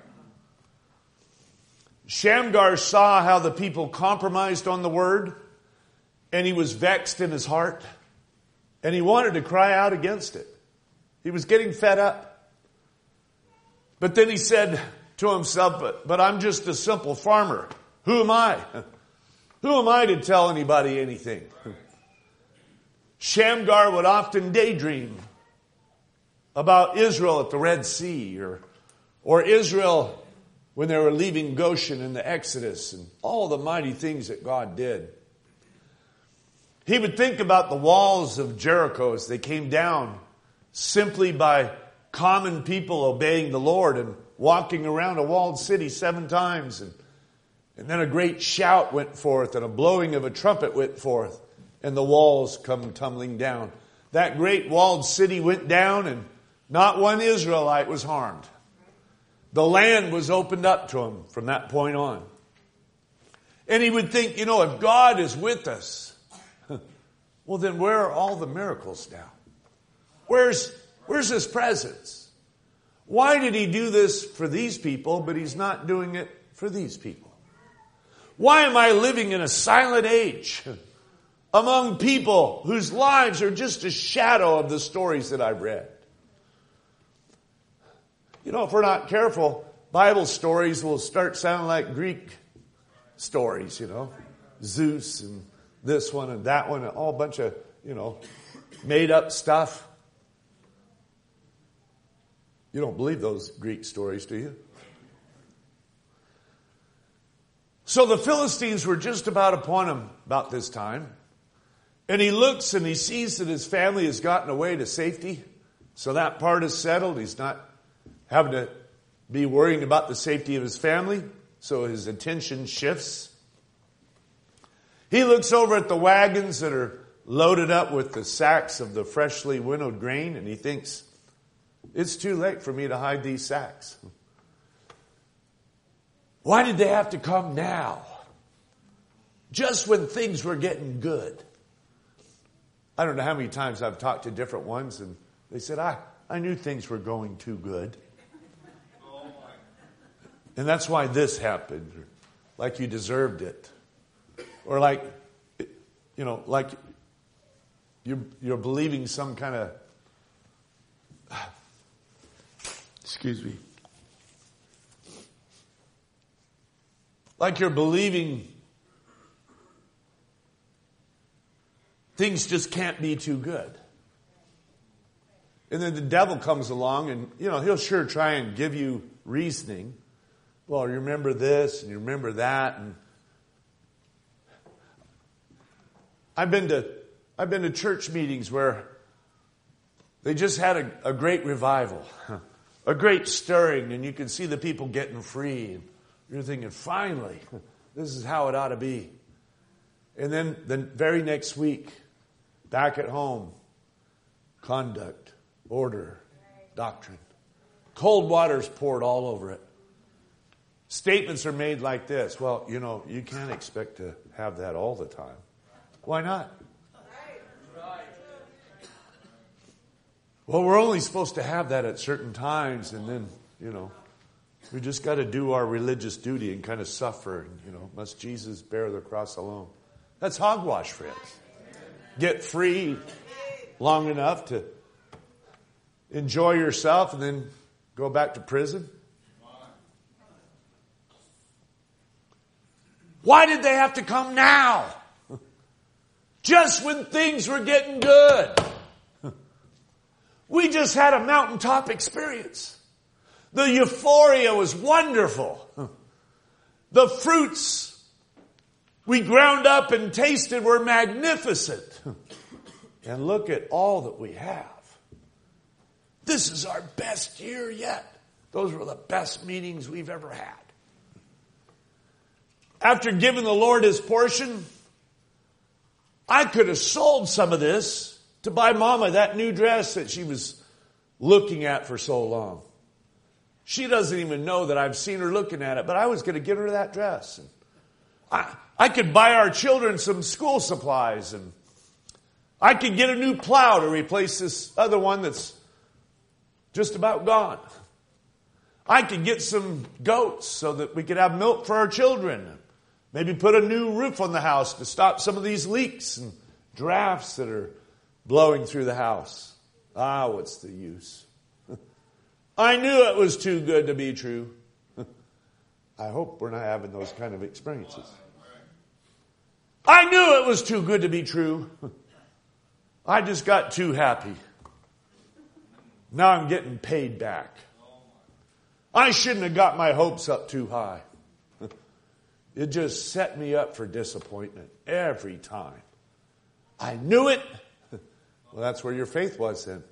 Shamgar saw how the people compromised on the word, and he was vexed in his heart, and he wanted to cry out against it. He was getting fed up. But then he said to himself, but, but I'm just a simple farmer. Who am I? Who am I to tell anybody anything? Shamgar would often daydream about Israel at the Red Sea, or, or Israel when they were leaving Goshen in the Exodus, and all the mighty things that God did. He would think about the walls of Jericho as they came down simply by common people obeying the Lord and walking around a walled city seven times. And, and then a great shout went forth and a blowing of a trumpet went forth, and the walls come tumbling down. That great walled city went down, and not one Israelite was harmed. The land was opened up to him from that point on. And he would think, you know, if God is with us, well, then where are all the miracles now? Where's, where's his presence? Why did he do this for these people, but he's not doing it for these people? Why am I living in a silent age among people whose lives are just a shadow of the stories that I've read? You know, if we're not careful, Bible stories will start sounding like Greek stories, you know. Zeus and this one and that one, and all a bunch of, you know, made up stuff. You don't believe those Greek stories, do you? So the Philistines were just about upon him about this time. And he looks and he sees that his family has gotten away to safety. So that part is settled. He's not having to be worrying about the safety of his family. So his attention shifts. He looks over at the wagons that are loaded up with the sacks of the freshly winnowed grain, and he thinks, it's too late for me to hide these sacks. Why did they have to come now? Just when things were getting good. I don't know how many times I've talked to different ones, and they said, I, I knew things were going too good. And that's why this happened. Like you deserved it. Or like, you know, like you're, you're believing some kind of, excuse me, like you're believing things just can't be too good. And then the devil comes along and, you know, he'll sure try and give you reasoning. Well, you remember this and you remember that, and I've been to I've been to church meetings where they just had a, a great revival, a great stirring, and you can see the people getting free. And you're thinking, finally, this is how it ought to be. And then the very next week, back at home, conduct, order, doctrine. Cold water's poured all over it. Statements are made like this. Well, you know, you can't expect to have that all the time. Why not? Well, we're only supposed to have that at certain times, and then, you know, we just got to do our religious duty and kind of suffer. And, you know, must Jesus bear the cross alone? That's hogwash, friends. Get free long enough to enjoy yourself and then go back to prison. Why did they have to come now? Just when things were getting good. We just had a mountaintop experience. The euphoria was wonderful. The fruits we ground up and tasted were magnificent. And look at all that we have. This is our best year yet. Those were the best meetings we've ever had. After giving the Lord his portion, I could have sold some of this to buy Mama that new dress that she was looking at for so long. She doesn't even know that I've seen her looking at it, but I was going to get her that dress. And I, I could buy our children some school supplies, and I could get a new plow to replace this other one that's just about gone. I could get some goats so that we could have milk for our children. Maybe put a new roof on the house to stop some of these leaks and drafts that are blowing through the house. Ah, what's the use? I knew it was too good to be true. I hope we're not having those kind of experiences. I knew it was too good to be true. I just got too happy. Now I'm getting paid back. I shouldn't have got my hopes up too high. It just set me up for disappointment every time. I knew it. Well, that's where your faith was then.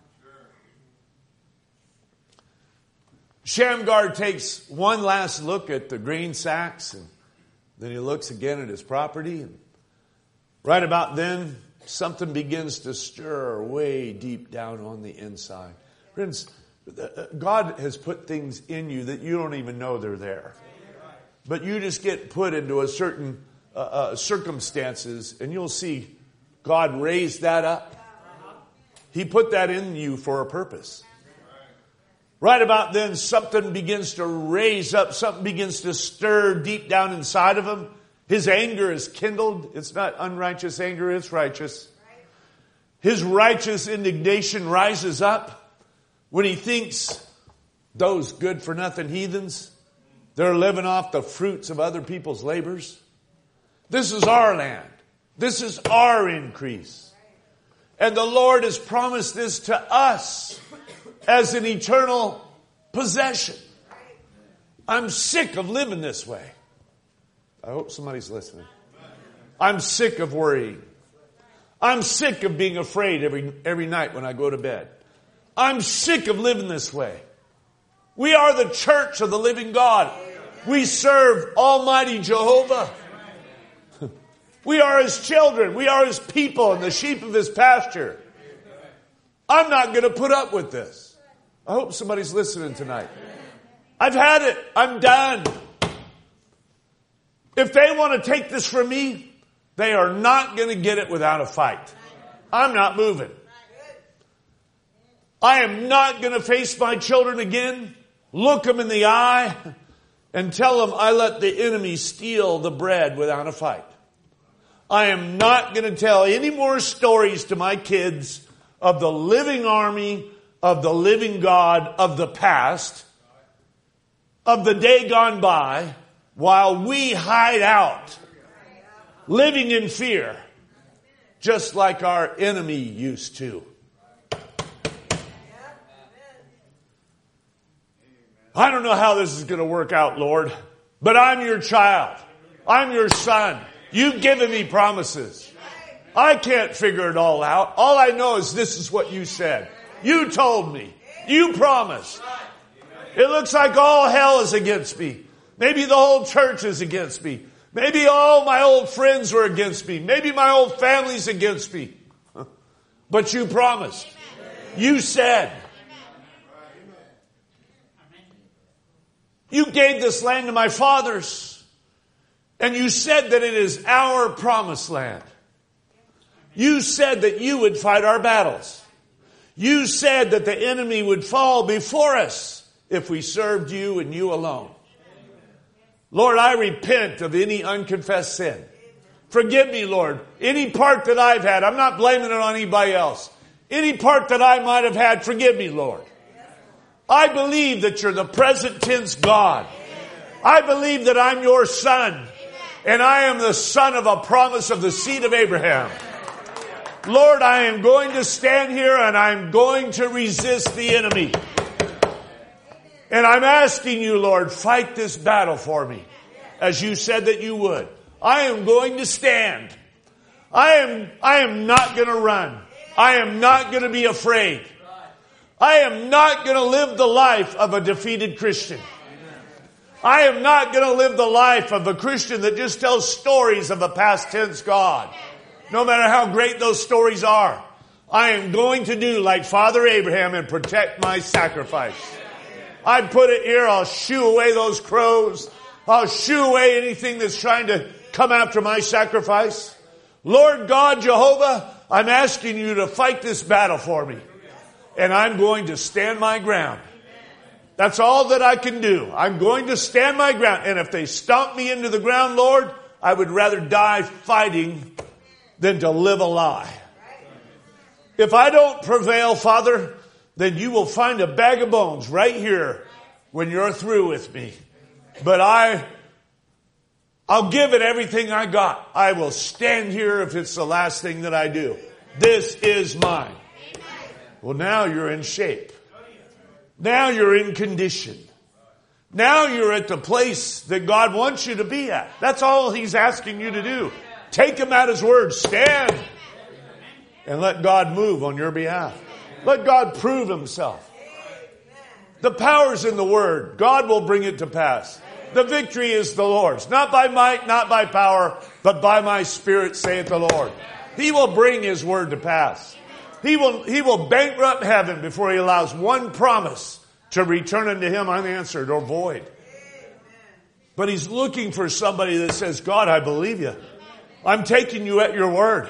Shamgar takes one last look at the grain sacks, and then he looks again at his property. And right about then, something begins to stir way deep down on the inside. Friends, God has put things in you that you don't even know they're there. But you just get put into a certain uh, uh, circumstances, and you'll see God raise that up. He put that in you for a purpose. Right about then, something begins to raise up. Something begins to stir deep down inside of him. His anger is kindled. It's not unrighteous anger, it's righteous. His righteous indignation rises up when he thinks those good-for-nothing heathens, they're living off the fruits of other people's labors. This is our land. This is our increase. And the Lord has promised this to us as an eternal possession. I'm sick of living this way. I hope somebody's listening. I'm sick of worrying. I'm sick of being afraid every, every night when I go to bed. I'm sick of living this way. We are the church of the living God. We serve Almighty Jehovah. We are His children. We are His people and the sheep of His pasture. I'm not going to put up with this. I hope somebody's listening tonight. I've had it. I'm done. If they want to take this from me, they are not going to get it without a fight. I'm not moving. I am not going to face my children again, look them in the eye, and tell them I let the enemy steal the bread without a fight. I am not going to tell any more stories to my kids of the living army, of the living God of the past, of the day gone by, while we hide out, living in fear, just like our enemy used to. I don't know how this is going to work out, Lord, but I'm your child. I'm your son. You've given me promises. I can't figure it all out. All I know is this is what you said. You told me. You promised. It looks like all hell is against me. Maybe the whole church is against me. Maybe all my old friends were against me. Maybe my old family's against me. But you promised. You said. You gave this land to my fathers. And you said that it is our promised land. You said that you would fight our battles. You said that the enemy would fall before us if we served you and you alone. Lord, I repent of any unconfessed sin. Forgive me, Lord. Any part that I've had, I'm not blaming it on anybody else. Any part that I might have had, forgive me, Lord. I believe that you're the present tense God. I believe that I'm your son. And I am the son of a promise of the seed of Abraham. Lord, I am going to stand here and I'm going to resist the enemy. And I'm asking you, Lord, fight this battle for me, as you said that you would. I am going to stand. I am, I am not going to run. I am not going to be afraid. I am not going to live the life of a defeated Christian. I am not going to live the life of a Christian that just tells stories of a past tense God. No matter how great those stories are, I am going to do like Father Abraham and protect my sacrifice. I put it here, I'll shoo away those crows. I'll shoo away anything that's trying to come after my sacrifice. Lord God, Jehovah, I'm asking you to fight this battle for me. And I'm going to stand my ground. That's all that I can do. I'm going to stand my ground. And if they stomp me into the ground, Lord, I would rather die fighting than to live a lie. If I don't prevail, Father, then you will find a bag of bones right here when you're through with me. But I, I'll give it everything I got. I will stand here if it's the last thing that I do. This is mine. Well, now you're in shape. Now you're in condition. Now you're at the place that God wants you to be at. That's all He's asking you to do. Take Him at His word. Stand. And let God move on your behalf. Let God prove Himself. The power's in the word. God will bring it to pass. The victory is the Lord's. Not by might, not by power, but by my Spirit, saith the Lord. He will bring His word to pass. He will, he will bankrupt heaven before He allows one promise to return unto Him unanswered or void. But He's looking for somebody that says, God, I believe you. I'm taking you at your word.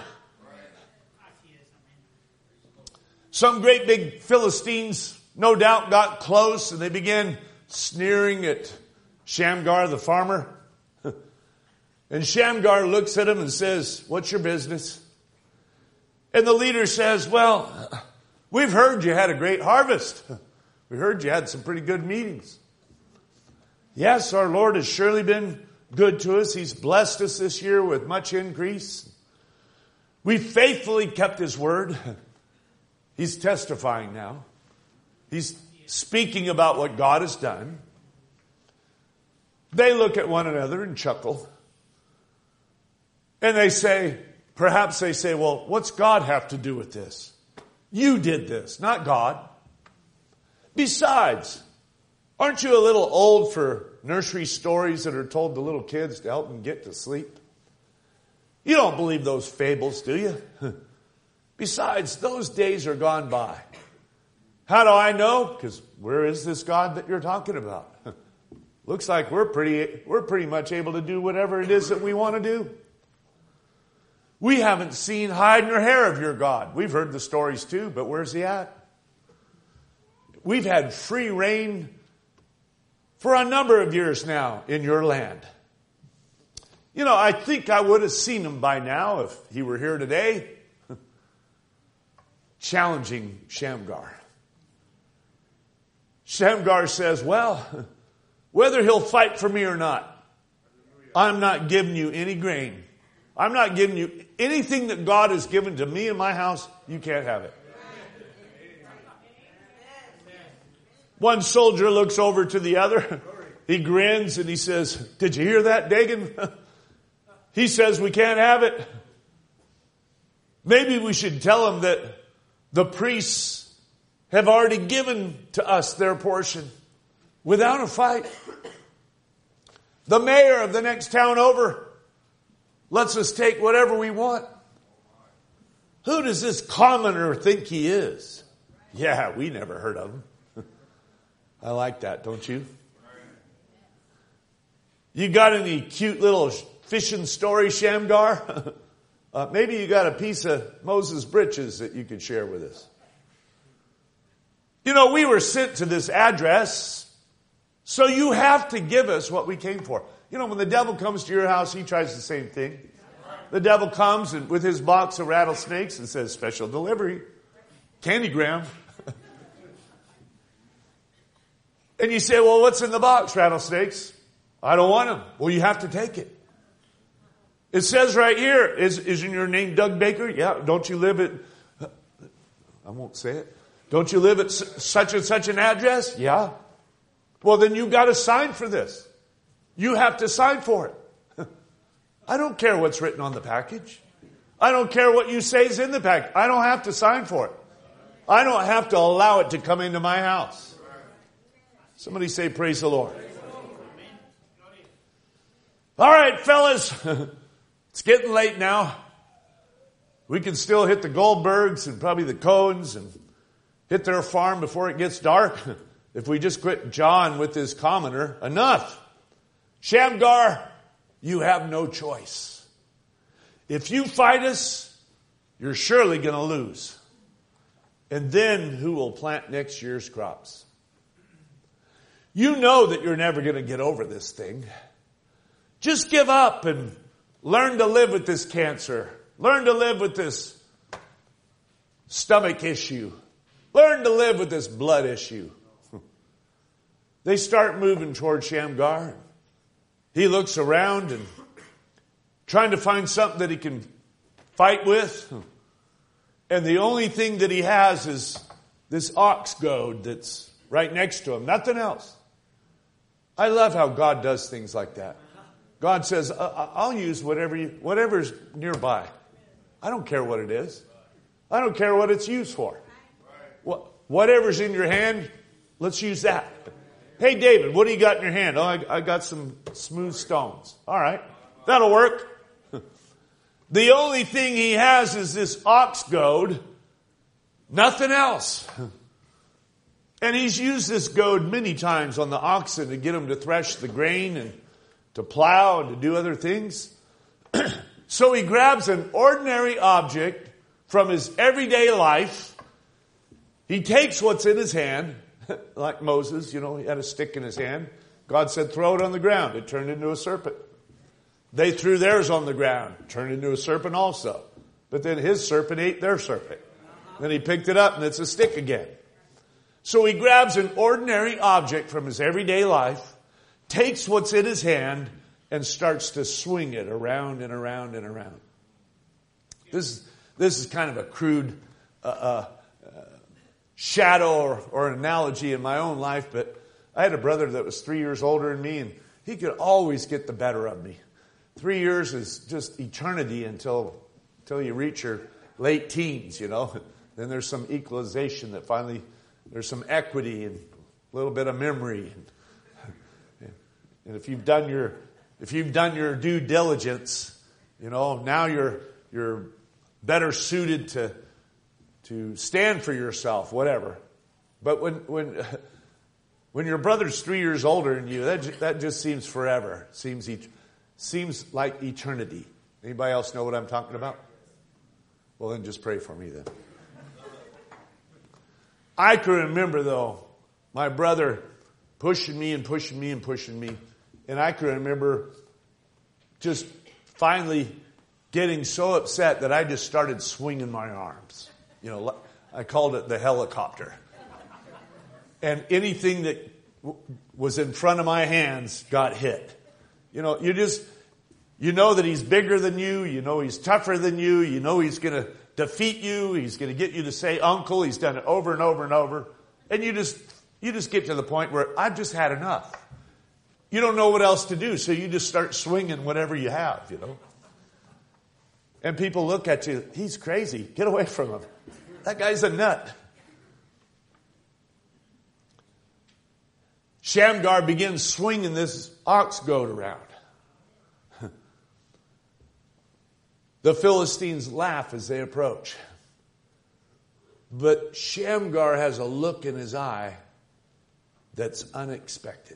Some great big Philistines, no doubt, got close and they began sneering at Shamgar the farmer. And Shamgar looks at him and says, what's your business? And the leader says, well, we've heard you had a great harvest. We heard you had some pretty good meetings. Yes, our Lord has surely been good to us. He's blessed us this year with much increase. We faithfully kept His word. He's testifying now. He's speaking about what God has done. They look at one another and chuckle. And they say, perhaps they say, well, what's God have to do with this? You did this, not God. Besides, aren't you a little old for nursery stories that are told to little kids to help them get to sleep? You don't believe those fables, do you? Besides, those days are gone by. How do I know? Because where is this God that you're talking about? Looks like we're pretty, we're pretty much able to do whatever it is that we want to do. We haven't seen hide nor hair of your God. We've heard the stories too, but where's He at? We've had free reign for a number of years now in your land. You know, I think I would have seen Him by now if He were here today. Challenging Shamgar. Shamgar says, well, whether he'll fight for me or not, I'm not giving you any grain. I'm not giving you anything that God has given to me in my house. You can't have it. One soldier looks over to the other. He grins and he says, did you hear that, Dagon? He says, we can't have it. Maybe we should tell him that the priests have already given to us their portion without a fight. The mayor of the next town over lets us take whatever we want. Who does this commoner think he is? Yeah, we never heard of him. I like that, don't you? You got any cute little fishing story, Shamgar? uh, maybe you got a piece of Moses' britches that you could share with us. You know, we were sent to this address, so you have to give us what we came for. You know, when the devil comes to your house, he tries the same thing. The devil comes and with his box of rattlesnakes and says, special delivery, candygram. And you say, well, what's in the box, rattlesnakes? I don't want them. Well, you have to take it. It says right here, is, isn't your name Doug Baker? Yeah. Don't you live at, I won't say it. Don't you live at such and such an address? Yeah. Well, then you got to sign for this. You have to sign for it. I don't care what's written on the package. I don't care what you say is in the package. I don't have to sign for it. I don't have to allow it to come into my house. Somebody say, praise the Lord. All right, fellas. It's getting late now. We can still hit the Goldbergs and probably the Cohens and hit their farm before it gets dark. If we just quit John with his commoner, enough. Shamgar, you have no choice. If you fight us, you're surely going to lose. And then who will plant next year's crops? You know that you're never going to get over this thing. Just give up and learn to live with this cancer. Learn to live with this stomach issue. Learn to live with this blood issue. They start moving toward Shamgar. He looks around and trying to find something that he can fight with. And the only thing that he has is this ox goad that's right next to him. Nothing else. I love how God does things like that. God says, I'll use whatever you, whatever's nearby. I don't care what it is. I don't care what it's used for. Whatever's in your hand, let's use that. Hey, David, what do you got in your hand? Oh, I, I got some smooth stones. All right. That'll work. The only thing he has is this ox goad. Nothing else. And he's used this goad many times on the oxen to get them to thresh the grain and to plow and to do other things. So he grabs an ordinary object from his everyday life. He takes what's in his hand, like Moses, you know, he had a stick in his hand. God said, throw it on the ground. It turned into a serpent. They threw theirs on the ground, turned into a serpent also. But then his serpent ate their serpent. Then he picked it up and it's a stick again. So he grabs an ordinary object from his everyday life, takes what's in his hand, and starts to swing it around and around and around. This, this is kind of a crude uh, uh, shadow or, or an analogy in my own life, but I had a brother that was three years older than me, and he could always get the better of me. Three years is just eternity until, until you reach your late teens, you know. Then there's some equalization that finally, there's some equity and a little bit of memory. And, and if you've done your, if you've done your due diligence, you know, now you're, you're better suited to, to stand for yourself, whatever. But when, when, when your brother's three years older than you, that, that just seems forever. Seems eternity. Seems like eternity. Anybody else know what I'm talking about? Well, then just pray for me then. I can remember, though, my brother pushing me and pushing me and pushing me. And I can remember just finally getting so upset that I just started swinging my arms. You know, I called it the helicopter. And anything that w- was in front of my hands got hit. You know, you just, you know that he's bigger than you. You know he's tougher than you. You know he's going to defeat you. He's going to get you to say uncle. He's done it over and over and over. And you just, you just get to the point where I've just had enough. You don't know what else to do. So you just start swinging whatever you have, you know. And people look at you. He's crazy. Get away from him. That guy's a nut. Shamgar begins swinging this ox goad around. The Philistines laugh as they approach. But Shamgar has a look in his eye that's unexpected.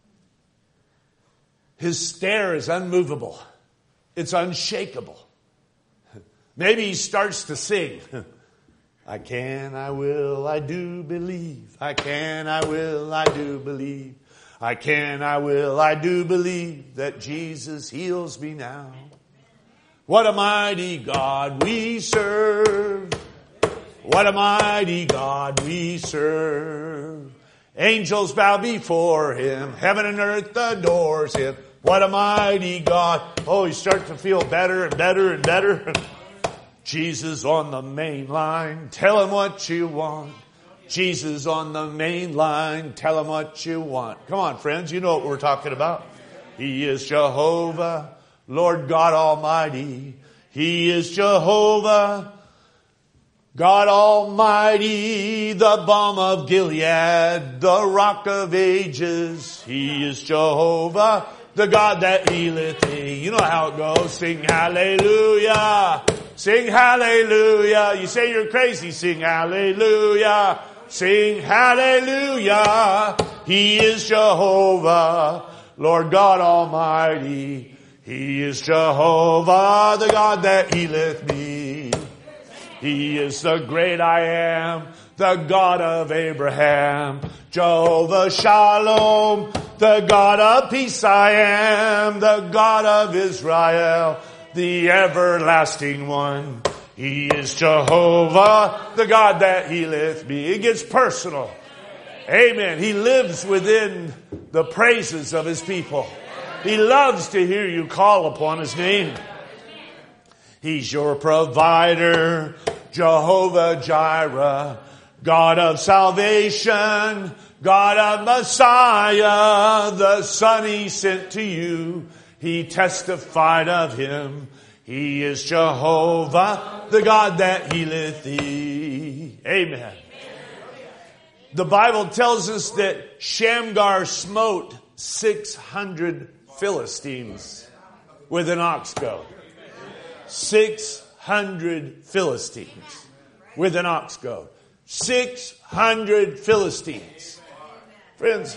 His stare is unmovable. It's unshakable. Maybe he starts to sing. I can, I will, I do believe. I can, I will, I do believe. I can, I will, I do believe that Jesus heals me now. What a mighty God we serve. What a mighty God we serve. Angels bow before him. Heaven and earth adores him. What a mighty God. Oh, you start to feel better and better and better. Jesus on the main line. Tell him what you want. Jesus on the main line. Tell him what you want. Come on, friends. You know what we're talking about. He is Jehovah, Lord God Almighty. He is Jehovah, God Almighty, the balm of Gilead, the rock of ages. He is Jehovah, the God that healeth thee. You know how it goes. Sing hallelujah. Sing hallelujah. You say you're crazy. Sing hallelujah. Sing hallelujah. He is Jehovah, Lord God Almighty. He is Jehovah, the God that healeth me. He is the great I am, the God of Abraham. Jehovah Shalom, the God of peace I am, the God of Israel, the everlasting one. He is Jehovah, the God that healeth me. It gets personal. Amen. He lives within the praises of his people. He loves to hear you call upon his name. He's your provider, Jehovah Jireh, God of salvation, God of Messiah, the Son he sent to you. He testified of him. He is Jehovah, the God that healeth thee. Amen. The Bible tells us that Shamgar smote six hundred Philistines with an ox goad. Six hundred Philistines with an ox goad. Six hundred Philistines. Friends,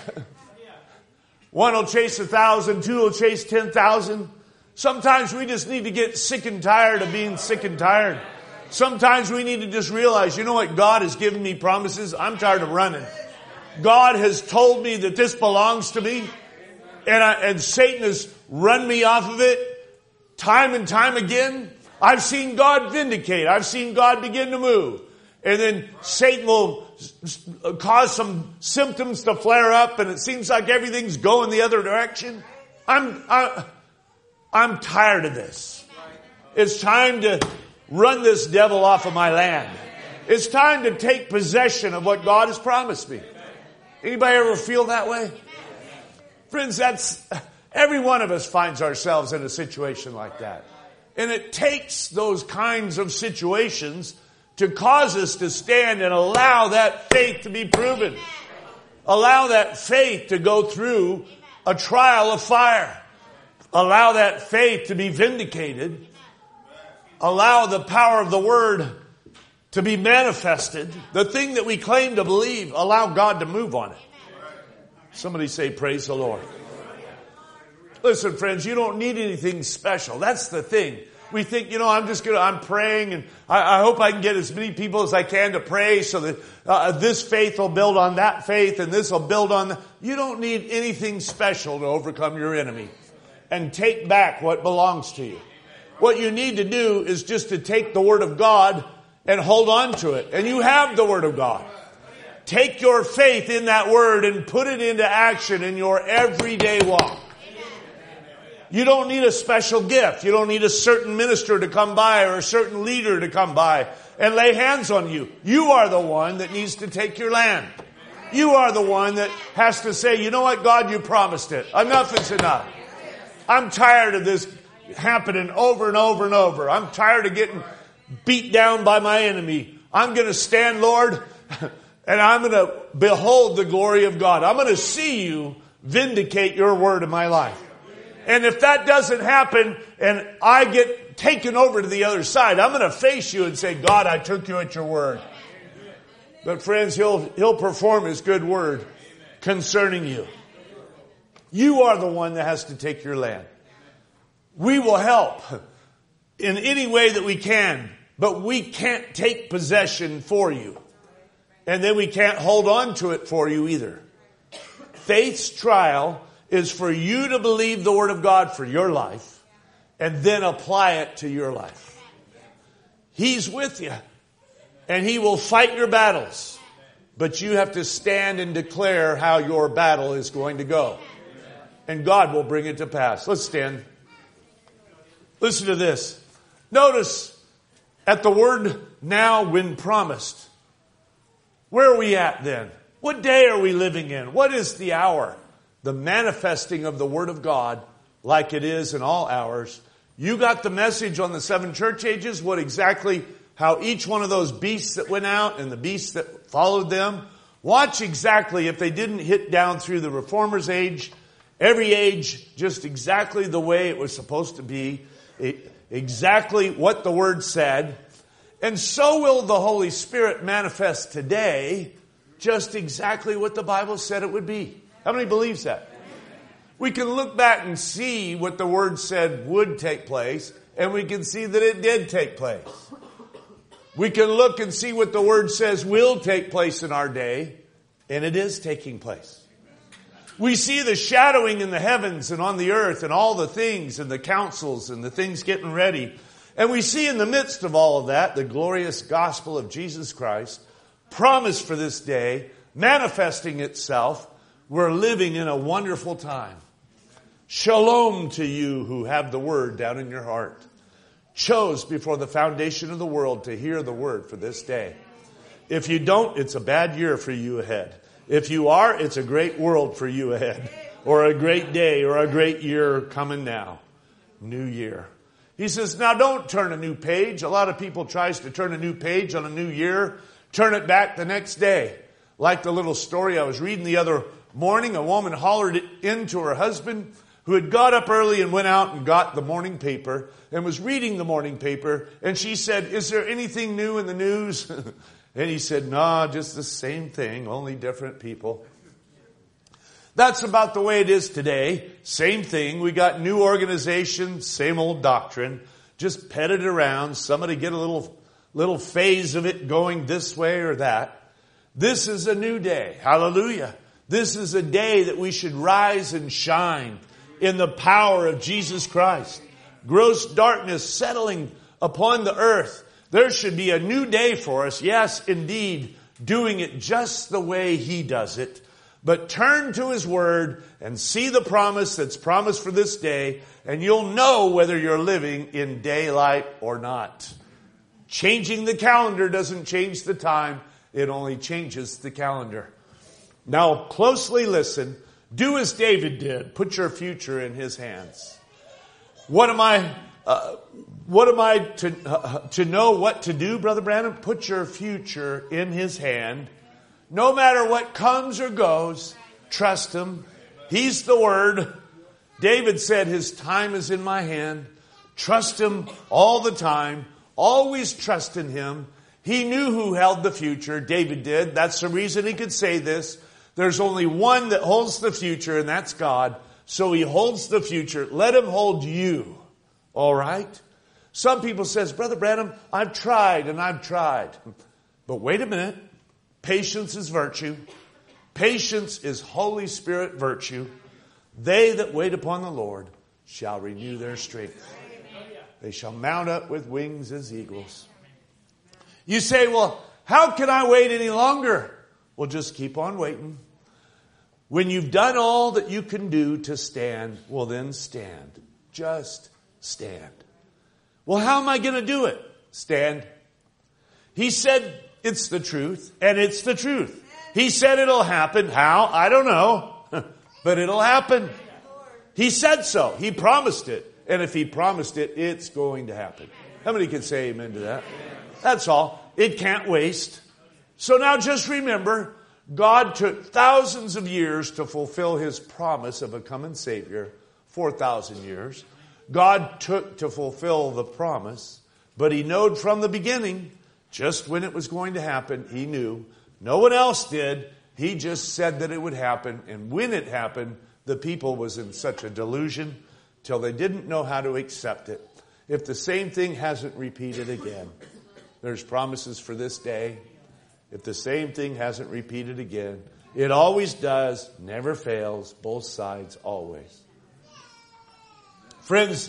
one will chase a thousand, two will chase ten thousand. Sometimes we just need to get sick and tired of being sick and tired. Sometimes we need to just realize, you know what? God has given me promises. I'm tired of running. God has told me that this belongs to me. And, I, and Satan has run me off of it time and time again. I've seen God vindicate. I've seen God begin to move. And then Satan will cause some symptoms to flare up and it seems like everything's going the other direction. I'm, I, I'm tired of this. It's time to run this devil off of my land. It's time to take possession of what God has promised me. Anybody ever feel that way? Friends, that's, every one of us finds ourselves in a situation like that. And it takes those kinds of situations to cause us to stand and allow that faith to be proven. Allow that faith to go through a trial of fire. Allow that faith to be vindicated. Allow the power of the Word to be manifested. The thing that we claim to believe, allow God to move on it. Somebody say, praise the Lord. Listen, friends, you don't need anything special. That's the thing. We think, you know, I'm just going to, I'm praying and I, I hope I can get as many people as I can to pray so that uh, this faith will build on that faith and this will build on that. You don't need anything special to overcome your enemy and take back what belongs to you. What you need to do is just to take the Word of God and hold on to it. And you have the Word of God. Take your faith in that Word and put it into action in your everyday walk. You don't need a special gift. You don't need a certain minister to come by or a certain leader to come by and lay hands on you. You are the one that needs to take your land. You are the one that has to say, you know what, God, you promised it. Enough is enough. I'm tired of this happening over and over and over. I'm tired of getting beat down by my enemy. I'm going to stand, Lord, and I'm going to behold the glory of God. I'm going to see you vindicate your word in my life. And if that doesn't happen and I get taken over to the other side, I'm going to face you and say, God, I took you at your word. But friends, he'll, he'll perform his good word concerning you. You are the one that has to take your land. We will help in any way that we can, but we can't take possession for you. And then we can't hold on to it for you either. Faith's trial is for you to believe the Word of God for your life and then apply it to your life. He's with you and He will fight your battles, but you have to stand and declare how your battle is going to go. And God will bring it to pass. Let's stand. Listen to this. Notice at the word now when promised. Where are we at then? What day are we living in? What is the hour? The manifesting of the Word of God, like it is in all hours. You got the message on the seven church ages, what exactly, how each one of those beasts that went out and the beasts that followed them, watch exactly if they didn't hit down through the Reformer's age, every age, just exactly the way it was supposed to be, it, exactly what the Word said. And so will the Holy Spirit manifest today, just exactly what the Bible said it would be. How many believes that? We can look back and see what the Word said would take place, and we can see that it did take place. We can look and see what the Word says will take place in our day, and it is taking place. We see the shadowing in the heavens and on the earth and all the things and the councils and the things getting ready. And we see in the midst of all of that, the glorious gospel of Jesus Christ, promised for this day, manifesting itself. We're living in a wonderful time. Shalom to you who have the Word down in your heart. Chose before the foundation of the world to hear the Word for this day. If you don't, it's a bad year for you ahead. If you are, it's a great world for you ahead. Or a great day or a great year coming now. New year. He says, now don't turn a new page. A lot of people tries to turn a new page on a new year. Turn it back the next day. Like the little story I was reading the other morning. A woman hollered into her husband who had got up early and went out and got the morning paper and was reading the morning paper. And she said, is there anything new in the news? And he said, no, just the same thing, only different people. That's about the way it is today. Same thing. We got new organization, same old doctrine. Just petted around. Somebody get a little, little phase of it going this way or that. This is a new day. Hallelujah. This is a day that we should rise and shine in the power of Jesus Christ. Gross darkness settling upon the earth. There should be a new day for us. Yes, indeed, doing it just the way He does it. But turn to His Word and see the promise that's promised for this day, and you'll know whether you're living in daylight or not. Changing the calendar doesn't change the time. It only changes the calendar. Now, closely listen. Do as David did. Put your future in His hands. What am I, uh, what am I to, uh, to know what to do, Brother Branham? Put your future in His hand. No matter what comes or goes, trust Him. He's the Word. David said, His time is in my hand. Trust Him all the time. Always trust in Him. He knew who held the future. David did. That's the reason he could say this. There's only one that holds the future, and that's God. So He holds the future. Let Him hold you. All right? Some people says, Brother Branham, I've tried and I've tried. But wait a minute. Patience is virtue. Patience is Holy Spirit virtue. They that wait upon the Lord shall renew their strength. They shall mount up with wings as eagles. You say, well, how can I wait any longer? Well, just keep on waiting. When you've done all that you can do to stand, well then stand. Just stand. Well, how am I going to do it? Stand. He said it's the truth, and it's the truth. He said it'll happen. How? I don't know. But it'll happen. He said so. He promised it. And if He promised it, it's going to happen. How many can say amen to that? That's all. It can't waste. So now just remember, God took thousands of years to fulfill His promise of a coming Savior. Four thousand years. God took to fulfill the promise, but He knowed from the beginning just when it was going to happen. He knew. No one else did. He just said that it would happen. And when it happened, the people was in such a delusion till they didn't know how to accept it. If the same thing hasn't repeated again, there's promises for this day. If the same thing hasn't repeated again, it always does, never fails, both sides always. Friends,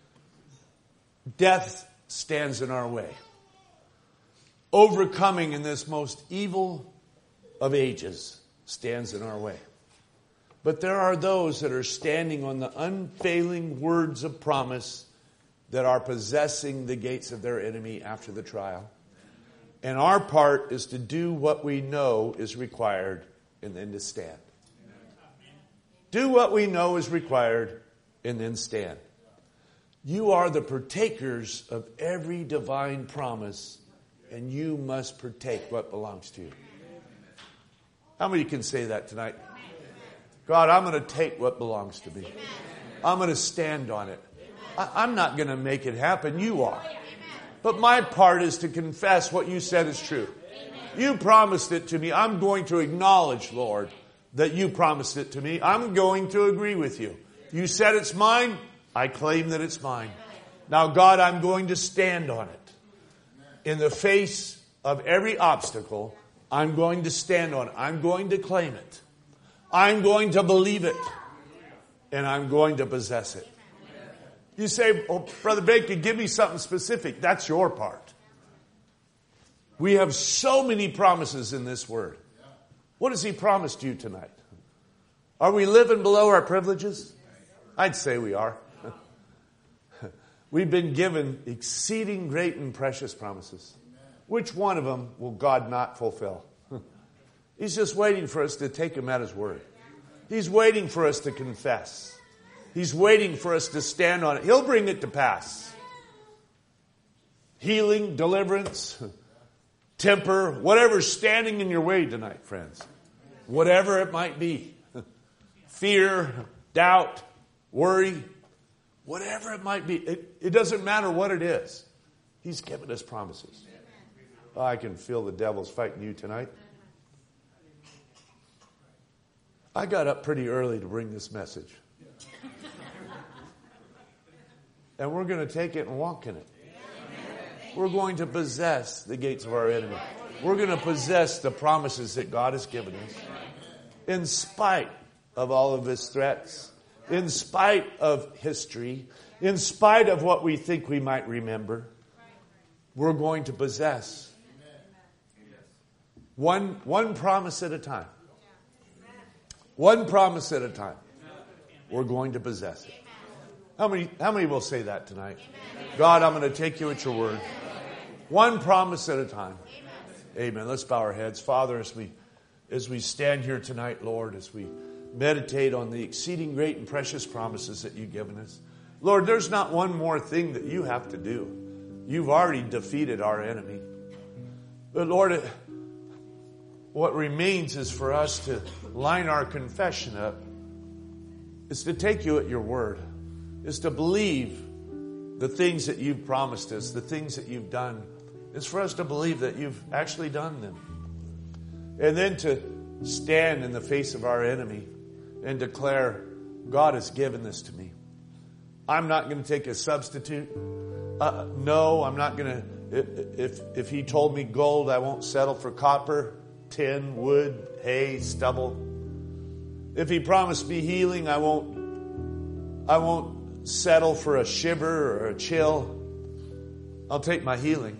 death stands in our way. Overcoming in this most evil of ages stands in our way. But there are those that are standing on the unfailing words of promise that are possessing the gates of their enemy after the trial. And our part is to do what we know is required and then to stand. Do what we know is required and then stand. You are the partakers of every divine promise, and you must partake what belongs to you. How many can say that tonight? God, I'm going to take what belongs to me. I'm going to stand on it. I, I'm not going to make it happen. You are. But my part is to confess what you said is true. You promised it to me. I'm going to acknowledge, Lord, that you promised it to me. I'm going to agree with you. You said it's mine. I claim that it's mine. Now, God, I'm going to stand on it. In the face of every obstacle, I'm going to stand on it. I'm going to claim it. I'm going to believe it. And I'm going to possess it. You say, oh, Brother Baker, give me something specific. That's your part. We have so many promises in this word. What has he promised you tonight? Are we living below our privileges? I'd say we are. We've been given exceeding great and precious promises. Which one of them will God not fulfill? He's just waiting for us to take him at his word. He's waiting for us to confess. He's waiting for us to stand on it. He'll bring it to pass. Healing, deliverance, temper, whatever's standing in your way tonight, friends. Whatever it might be. Fear, doubt, worry, whatever it might be. It, it doesn't matter what it is. He's given us promises. Oh, I can feel the devil's fighting you tonight. I got up pretty early to bring this message. And we're going to take it and walk in it. We're going to possess the gates of our enemy. We're going to possess the promises that God has given us. In spite of all of his threats, in spite of history, in spite of what we think we might remember, we're going to possess one, one promise at a time. One promise at a time. We're going to possess it. How many, how many will say that tonight? God, I'm going to take you at your word. One promise at a time. Amen. Let's bow our heads. Father, as we, as we stand here tonight, Lord, as we meditate on the exceeding great and precious promises that you've given us. Lord, there's not one more thing that you have to do. You've already defeated our enemy. But Lord, it, what remains is for us to line our confession up. Is to take you at your word. Is to believe the things that you've promised us, the things that you've done. It's for us to believe that you've actually done them. And then to stand in the face of our enemy and declare, God has given this to me. I'm not going to take a substitute. Uh, no, I'm not going to. If, if he told me gold, I won't settle for copper, tin, wood, hay, stubble. If he promised me healing, I won't, I won't settle for a shiver or a chill. I'll take my healing.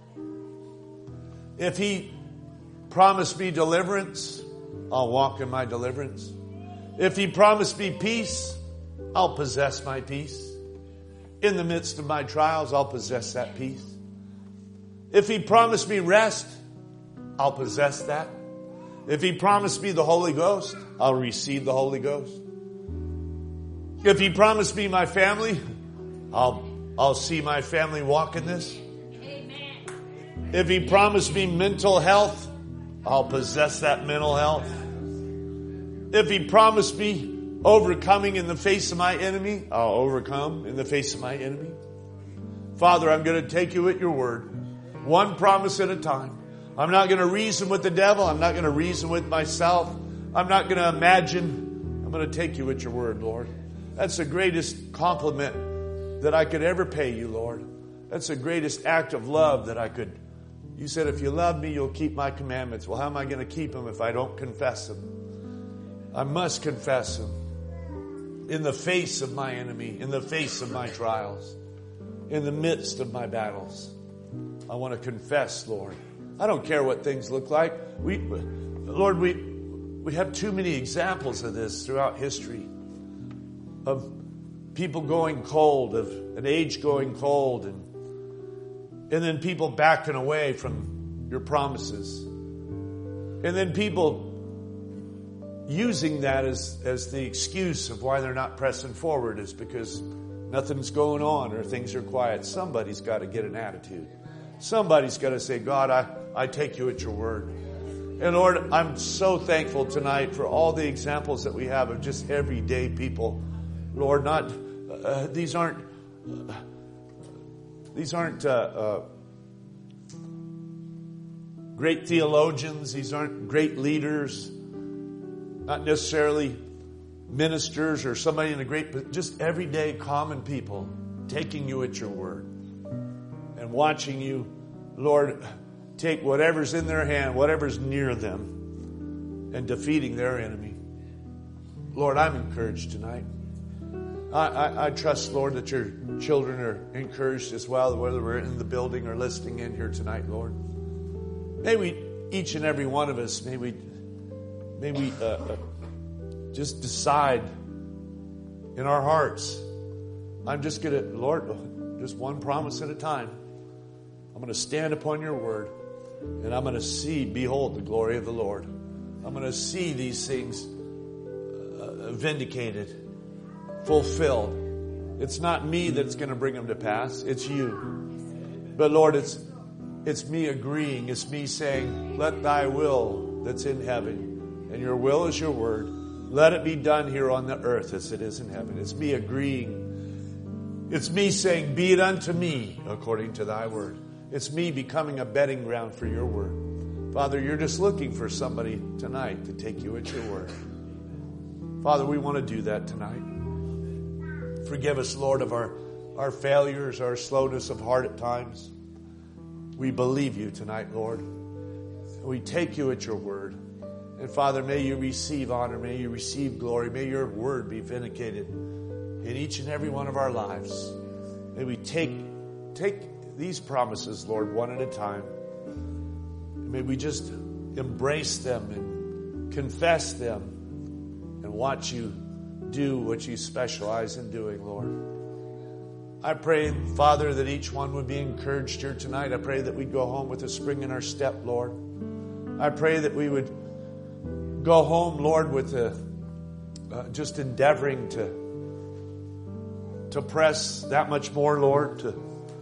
If he promised me deliverance, I'll walk in my deliverance. If he promised me peace, I'll possess my peace. In the midst of my trials, I'll possess that peace. If he promised me rest, I'll possess that. If he promised me the Holy Ghost, I'll receive the Holy Ghost. If he promised me my family, I'll, I'll see my family walk in this. Amen. If he promised me mental health, I'll possess that mental health. If he promised me overcoming in the face of my enemy, I'll overcome in the face of my enemy. Father, I'm going to take you at your word. One promise at a time. I'm not going to reason with the devil. I'm not going to reason with myself. I'm not going to imagine. I'm going to take you at your word, Lord. That's the greatest compliment that I could ever pay you, Lord. That's the greatest act of love that I could. You said, if you love me, you'll keep my commandments. Well, how am I going to keep them if I don't confess them? I must confess them in the face of my enemy, in the face of my trials, in the midst of my battles. I want to confess, Lord. I don't care what things look like. We, Lord, we, we have too many examples of this throughout history. Of people going cold, of an age going cold, and and then people backing away from your promises. And then people using that as, as the excuse of why they're not pressing forward is because nothing's going on or things are quiet. Somebody's got to get an attitude. Somebody's got to say, God, I, I take you at your word. And Lord, I'm so thankful tonight for all the examples that we have of just everyday people. Lord, not uh, these aren't uh, these aren't uh, uh, great theologians. These aren't great leaders. Not necessarily ministers or somebody in a great, but just everyday common people taking you at your word and watching you, Lord, take whatever's in their hand, whatever's near them, and defeating their enemy. Lord, I'm encouraged tonight. I, I, I trust, Lord, that your children are encouraged as well, whether we're in the building or listening in here tonight, Lord. May we, each and every one of us, may we, may we uh, uh, just decide in our hearts, I'm just going to, Lord, just one promise at a time. I'm going to stand upon your word, and I'm going to see, behold, the glory of the Lord. I'm going to see these things uh, vindicated, fulfilled. It's not me that's going to bring them to pass. It's you. But Lord, it's it's me agreeing. It's me saying, let thy will that's in heaven, and your will is your word, let it be done here on the earth as it is in heaven. It's me agreeing. It's me saying, be it unto me according to thy word. It's me becoming a bedding ground for your word. Father, you're just looking for somebody tonight to take you at your word. Father, we want to do that tonight. Forgive us, Lord, of our, our failures, our slowness of heart at times. We believe you tonight, Lord. We take you at your word. And Father, may you receive honor. May you receive glory. May your word be vindicated in each and every one of our lives. May we take, take these promises, Lord, one at a time. May we just embrace them and confess them and watch you do what you specialize in doing, Lord. I pray, Father, that each one would be encouraged here tonight. I pray that we'd go home with a spring in our step, Lord. I pray that we would go home, Lord, with a, uh, just endeavoring to, to press that much more, Lord, to,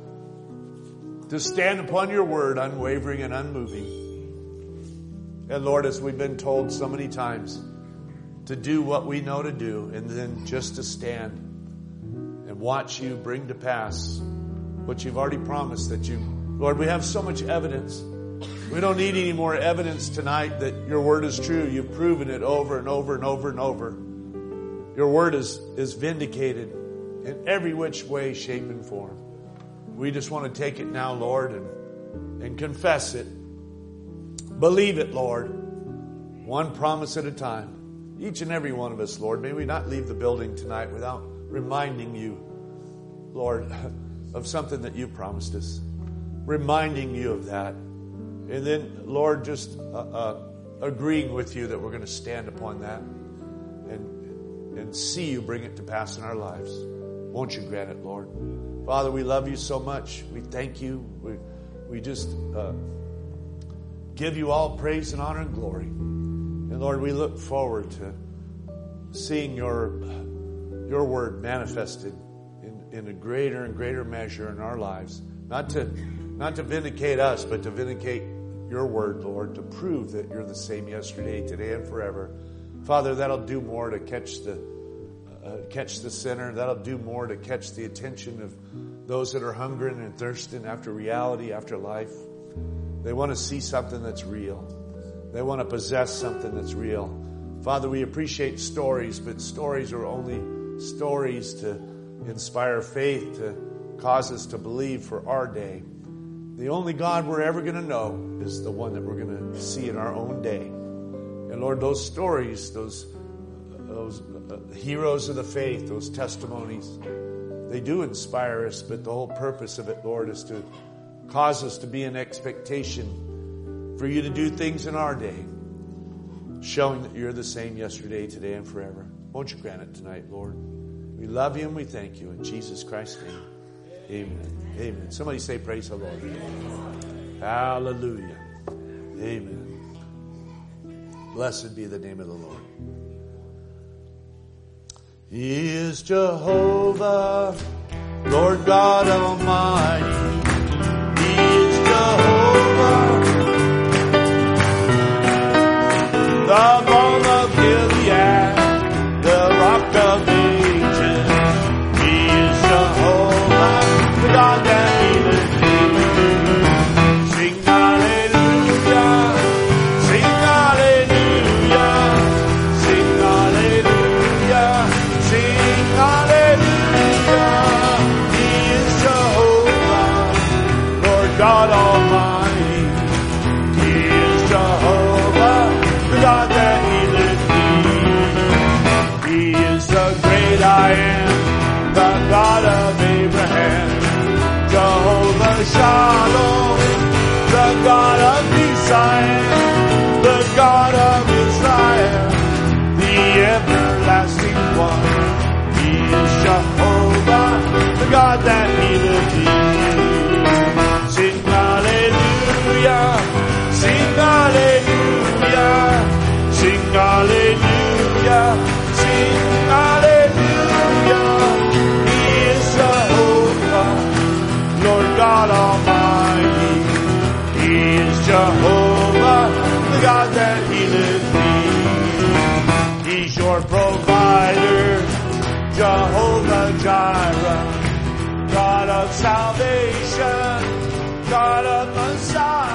to stand upon your word, unwavering and unmoving. And Lord, as we've been told so many times, to do what we know to do, and then just to stand and watch you bring to pass what you've already promised that you, Lord, we have so much evidence. We don't need any more evidence tonight that your word is true. You've proven it over and over and over and over. Your word is, is vindicated in every which way, shape, and form. We just want to take it now, Lord, and, and confess it. Believe it, Lord, one promise at a time. Each and every one of us, Lord, may we not leave the building tonight without reminding you, Lord, of something that you promised us. Reminding you of that. And then, Lord, just uh, uh, agreeing with you that we're going to stand upon that and, and see you bring it to pass in our lives. Won't you grant it, Lord? Father, we love you so much. We thank you. We, we just uh, give you all praise and honor and glory. And Lord, we look forward to seeing your, your word manifested in, in a greater and greater measure in our lives. Not to, not to vindicate us, but to vindicate your word, Lord, to prove that you're the same yesterday, today, and forever. Father, that'll do more to catch the uh, catch the sinner. That'll do more to catch the attention of those that are hungering and thirsting after reality, after life. They want to see something that's real. They want to possess something that's real. Father, we appreciate stories, but stories are only stories to inspire faith, to cause us to believe for our day. The only God we're ever going to know is the one that we're going to see in our own day. And Lord, those stories, those, those uh, heroes of the faith, those testimonies, they do inspire us, but the whole purpose of it, Lord, is to cause us to be in expectation for you to do things in our day, showing that you're the same yesterday, today, and forever. Won't you grant it tonight, Lord? We love you and we thank you. In Jesus Christ's name, amen. Amen. Somebody say praise the Lord. Hallelujah. Amen. Blessed be the name of the Lord. He is Jehovah, Lord God Almighty. He is Jehovah, the balm of Gilead, the rock of ages. He is Jehovah, the God that healeth thee. Sing hallelujah, sing hallelujah, sing hallelujah, sing hallelujah. He is Jehovah, Lord God Almighty. He is Jehovah, the God that healeth thee. He is the great I am, the God of Abraham. Jehovah Shalom, the God of peace I am, the God of Israel, the everlasting one. He is Jehovah, the God that healeth thee. Sing hallelujah, sing hallelujah, sing hallelujah, sing hallelujah. He is Jehovah, Lord God Almighty. He is Jehovah, the God that healeth thee. He's your provider, Jehovah Jireh, God of salvation, God of Messiah.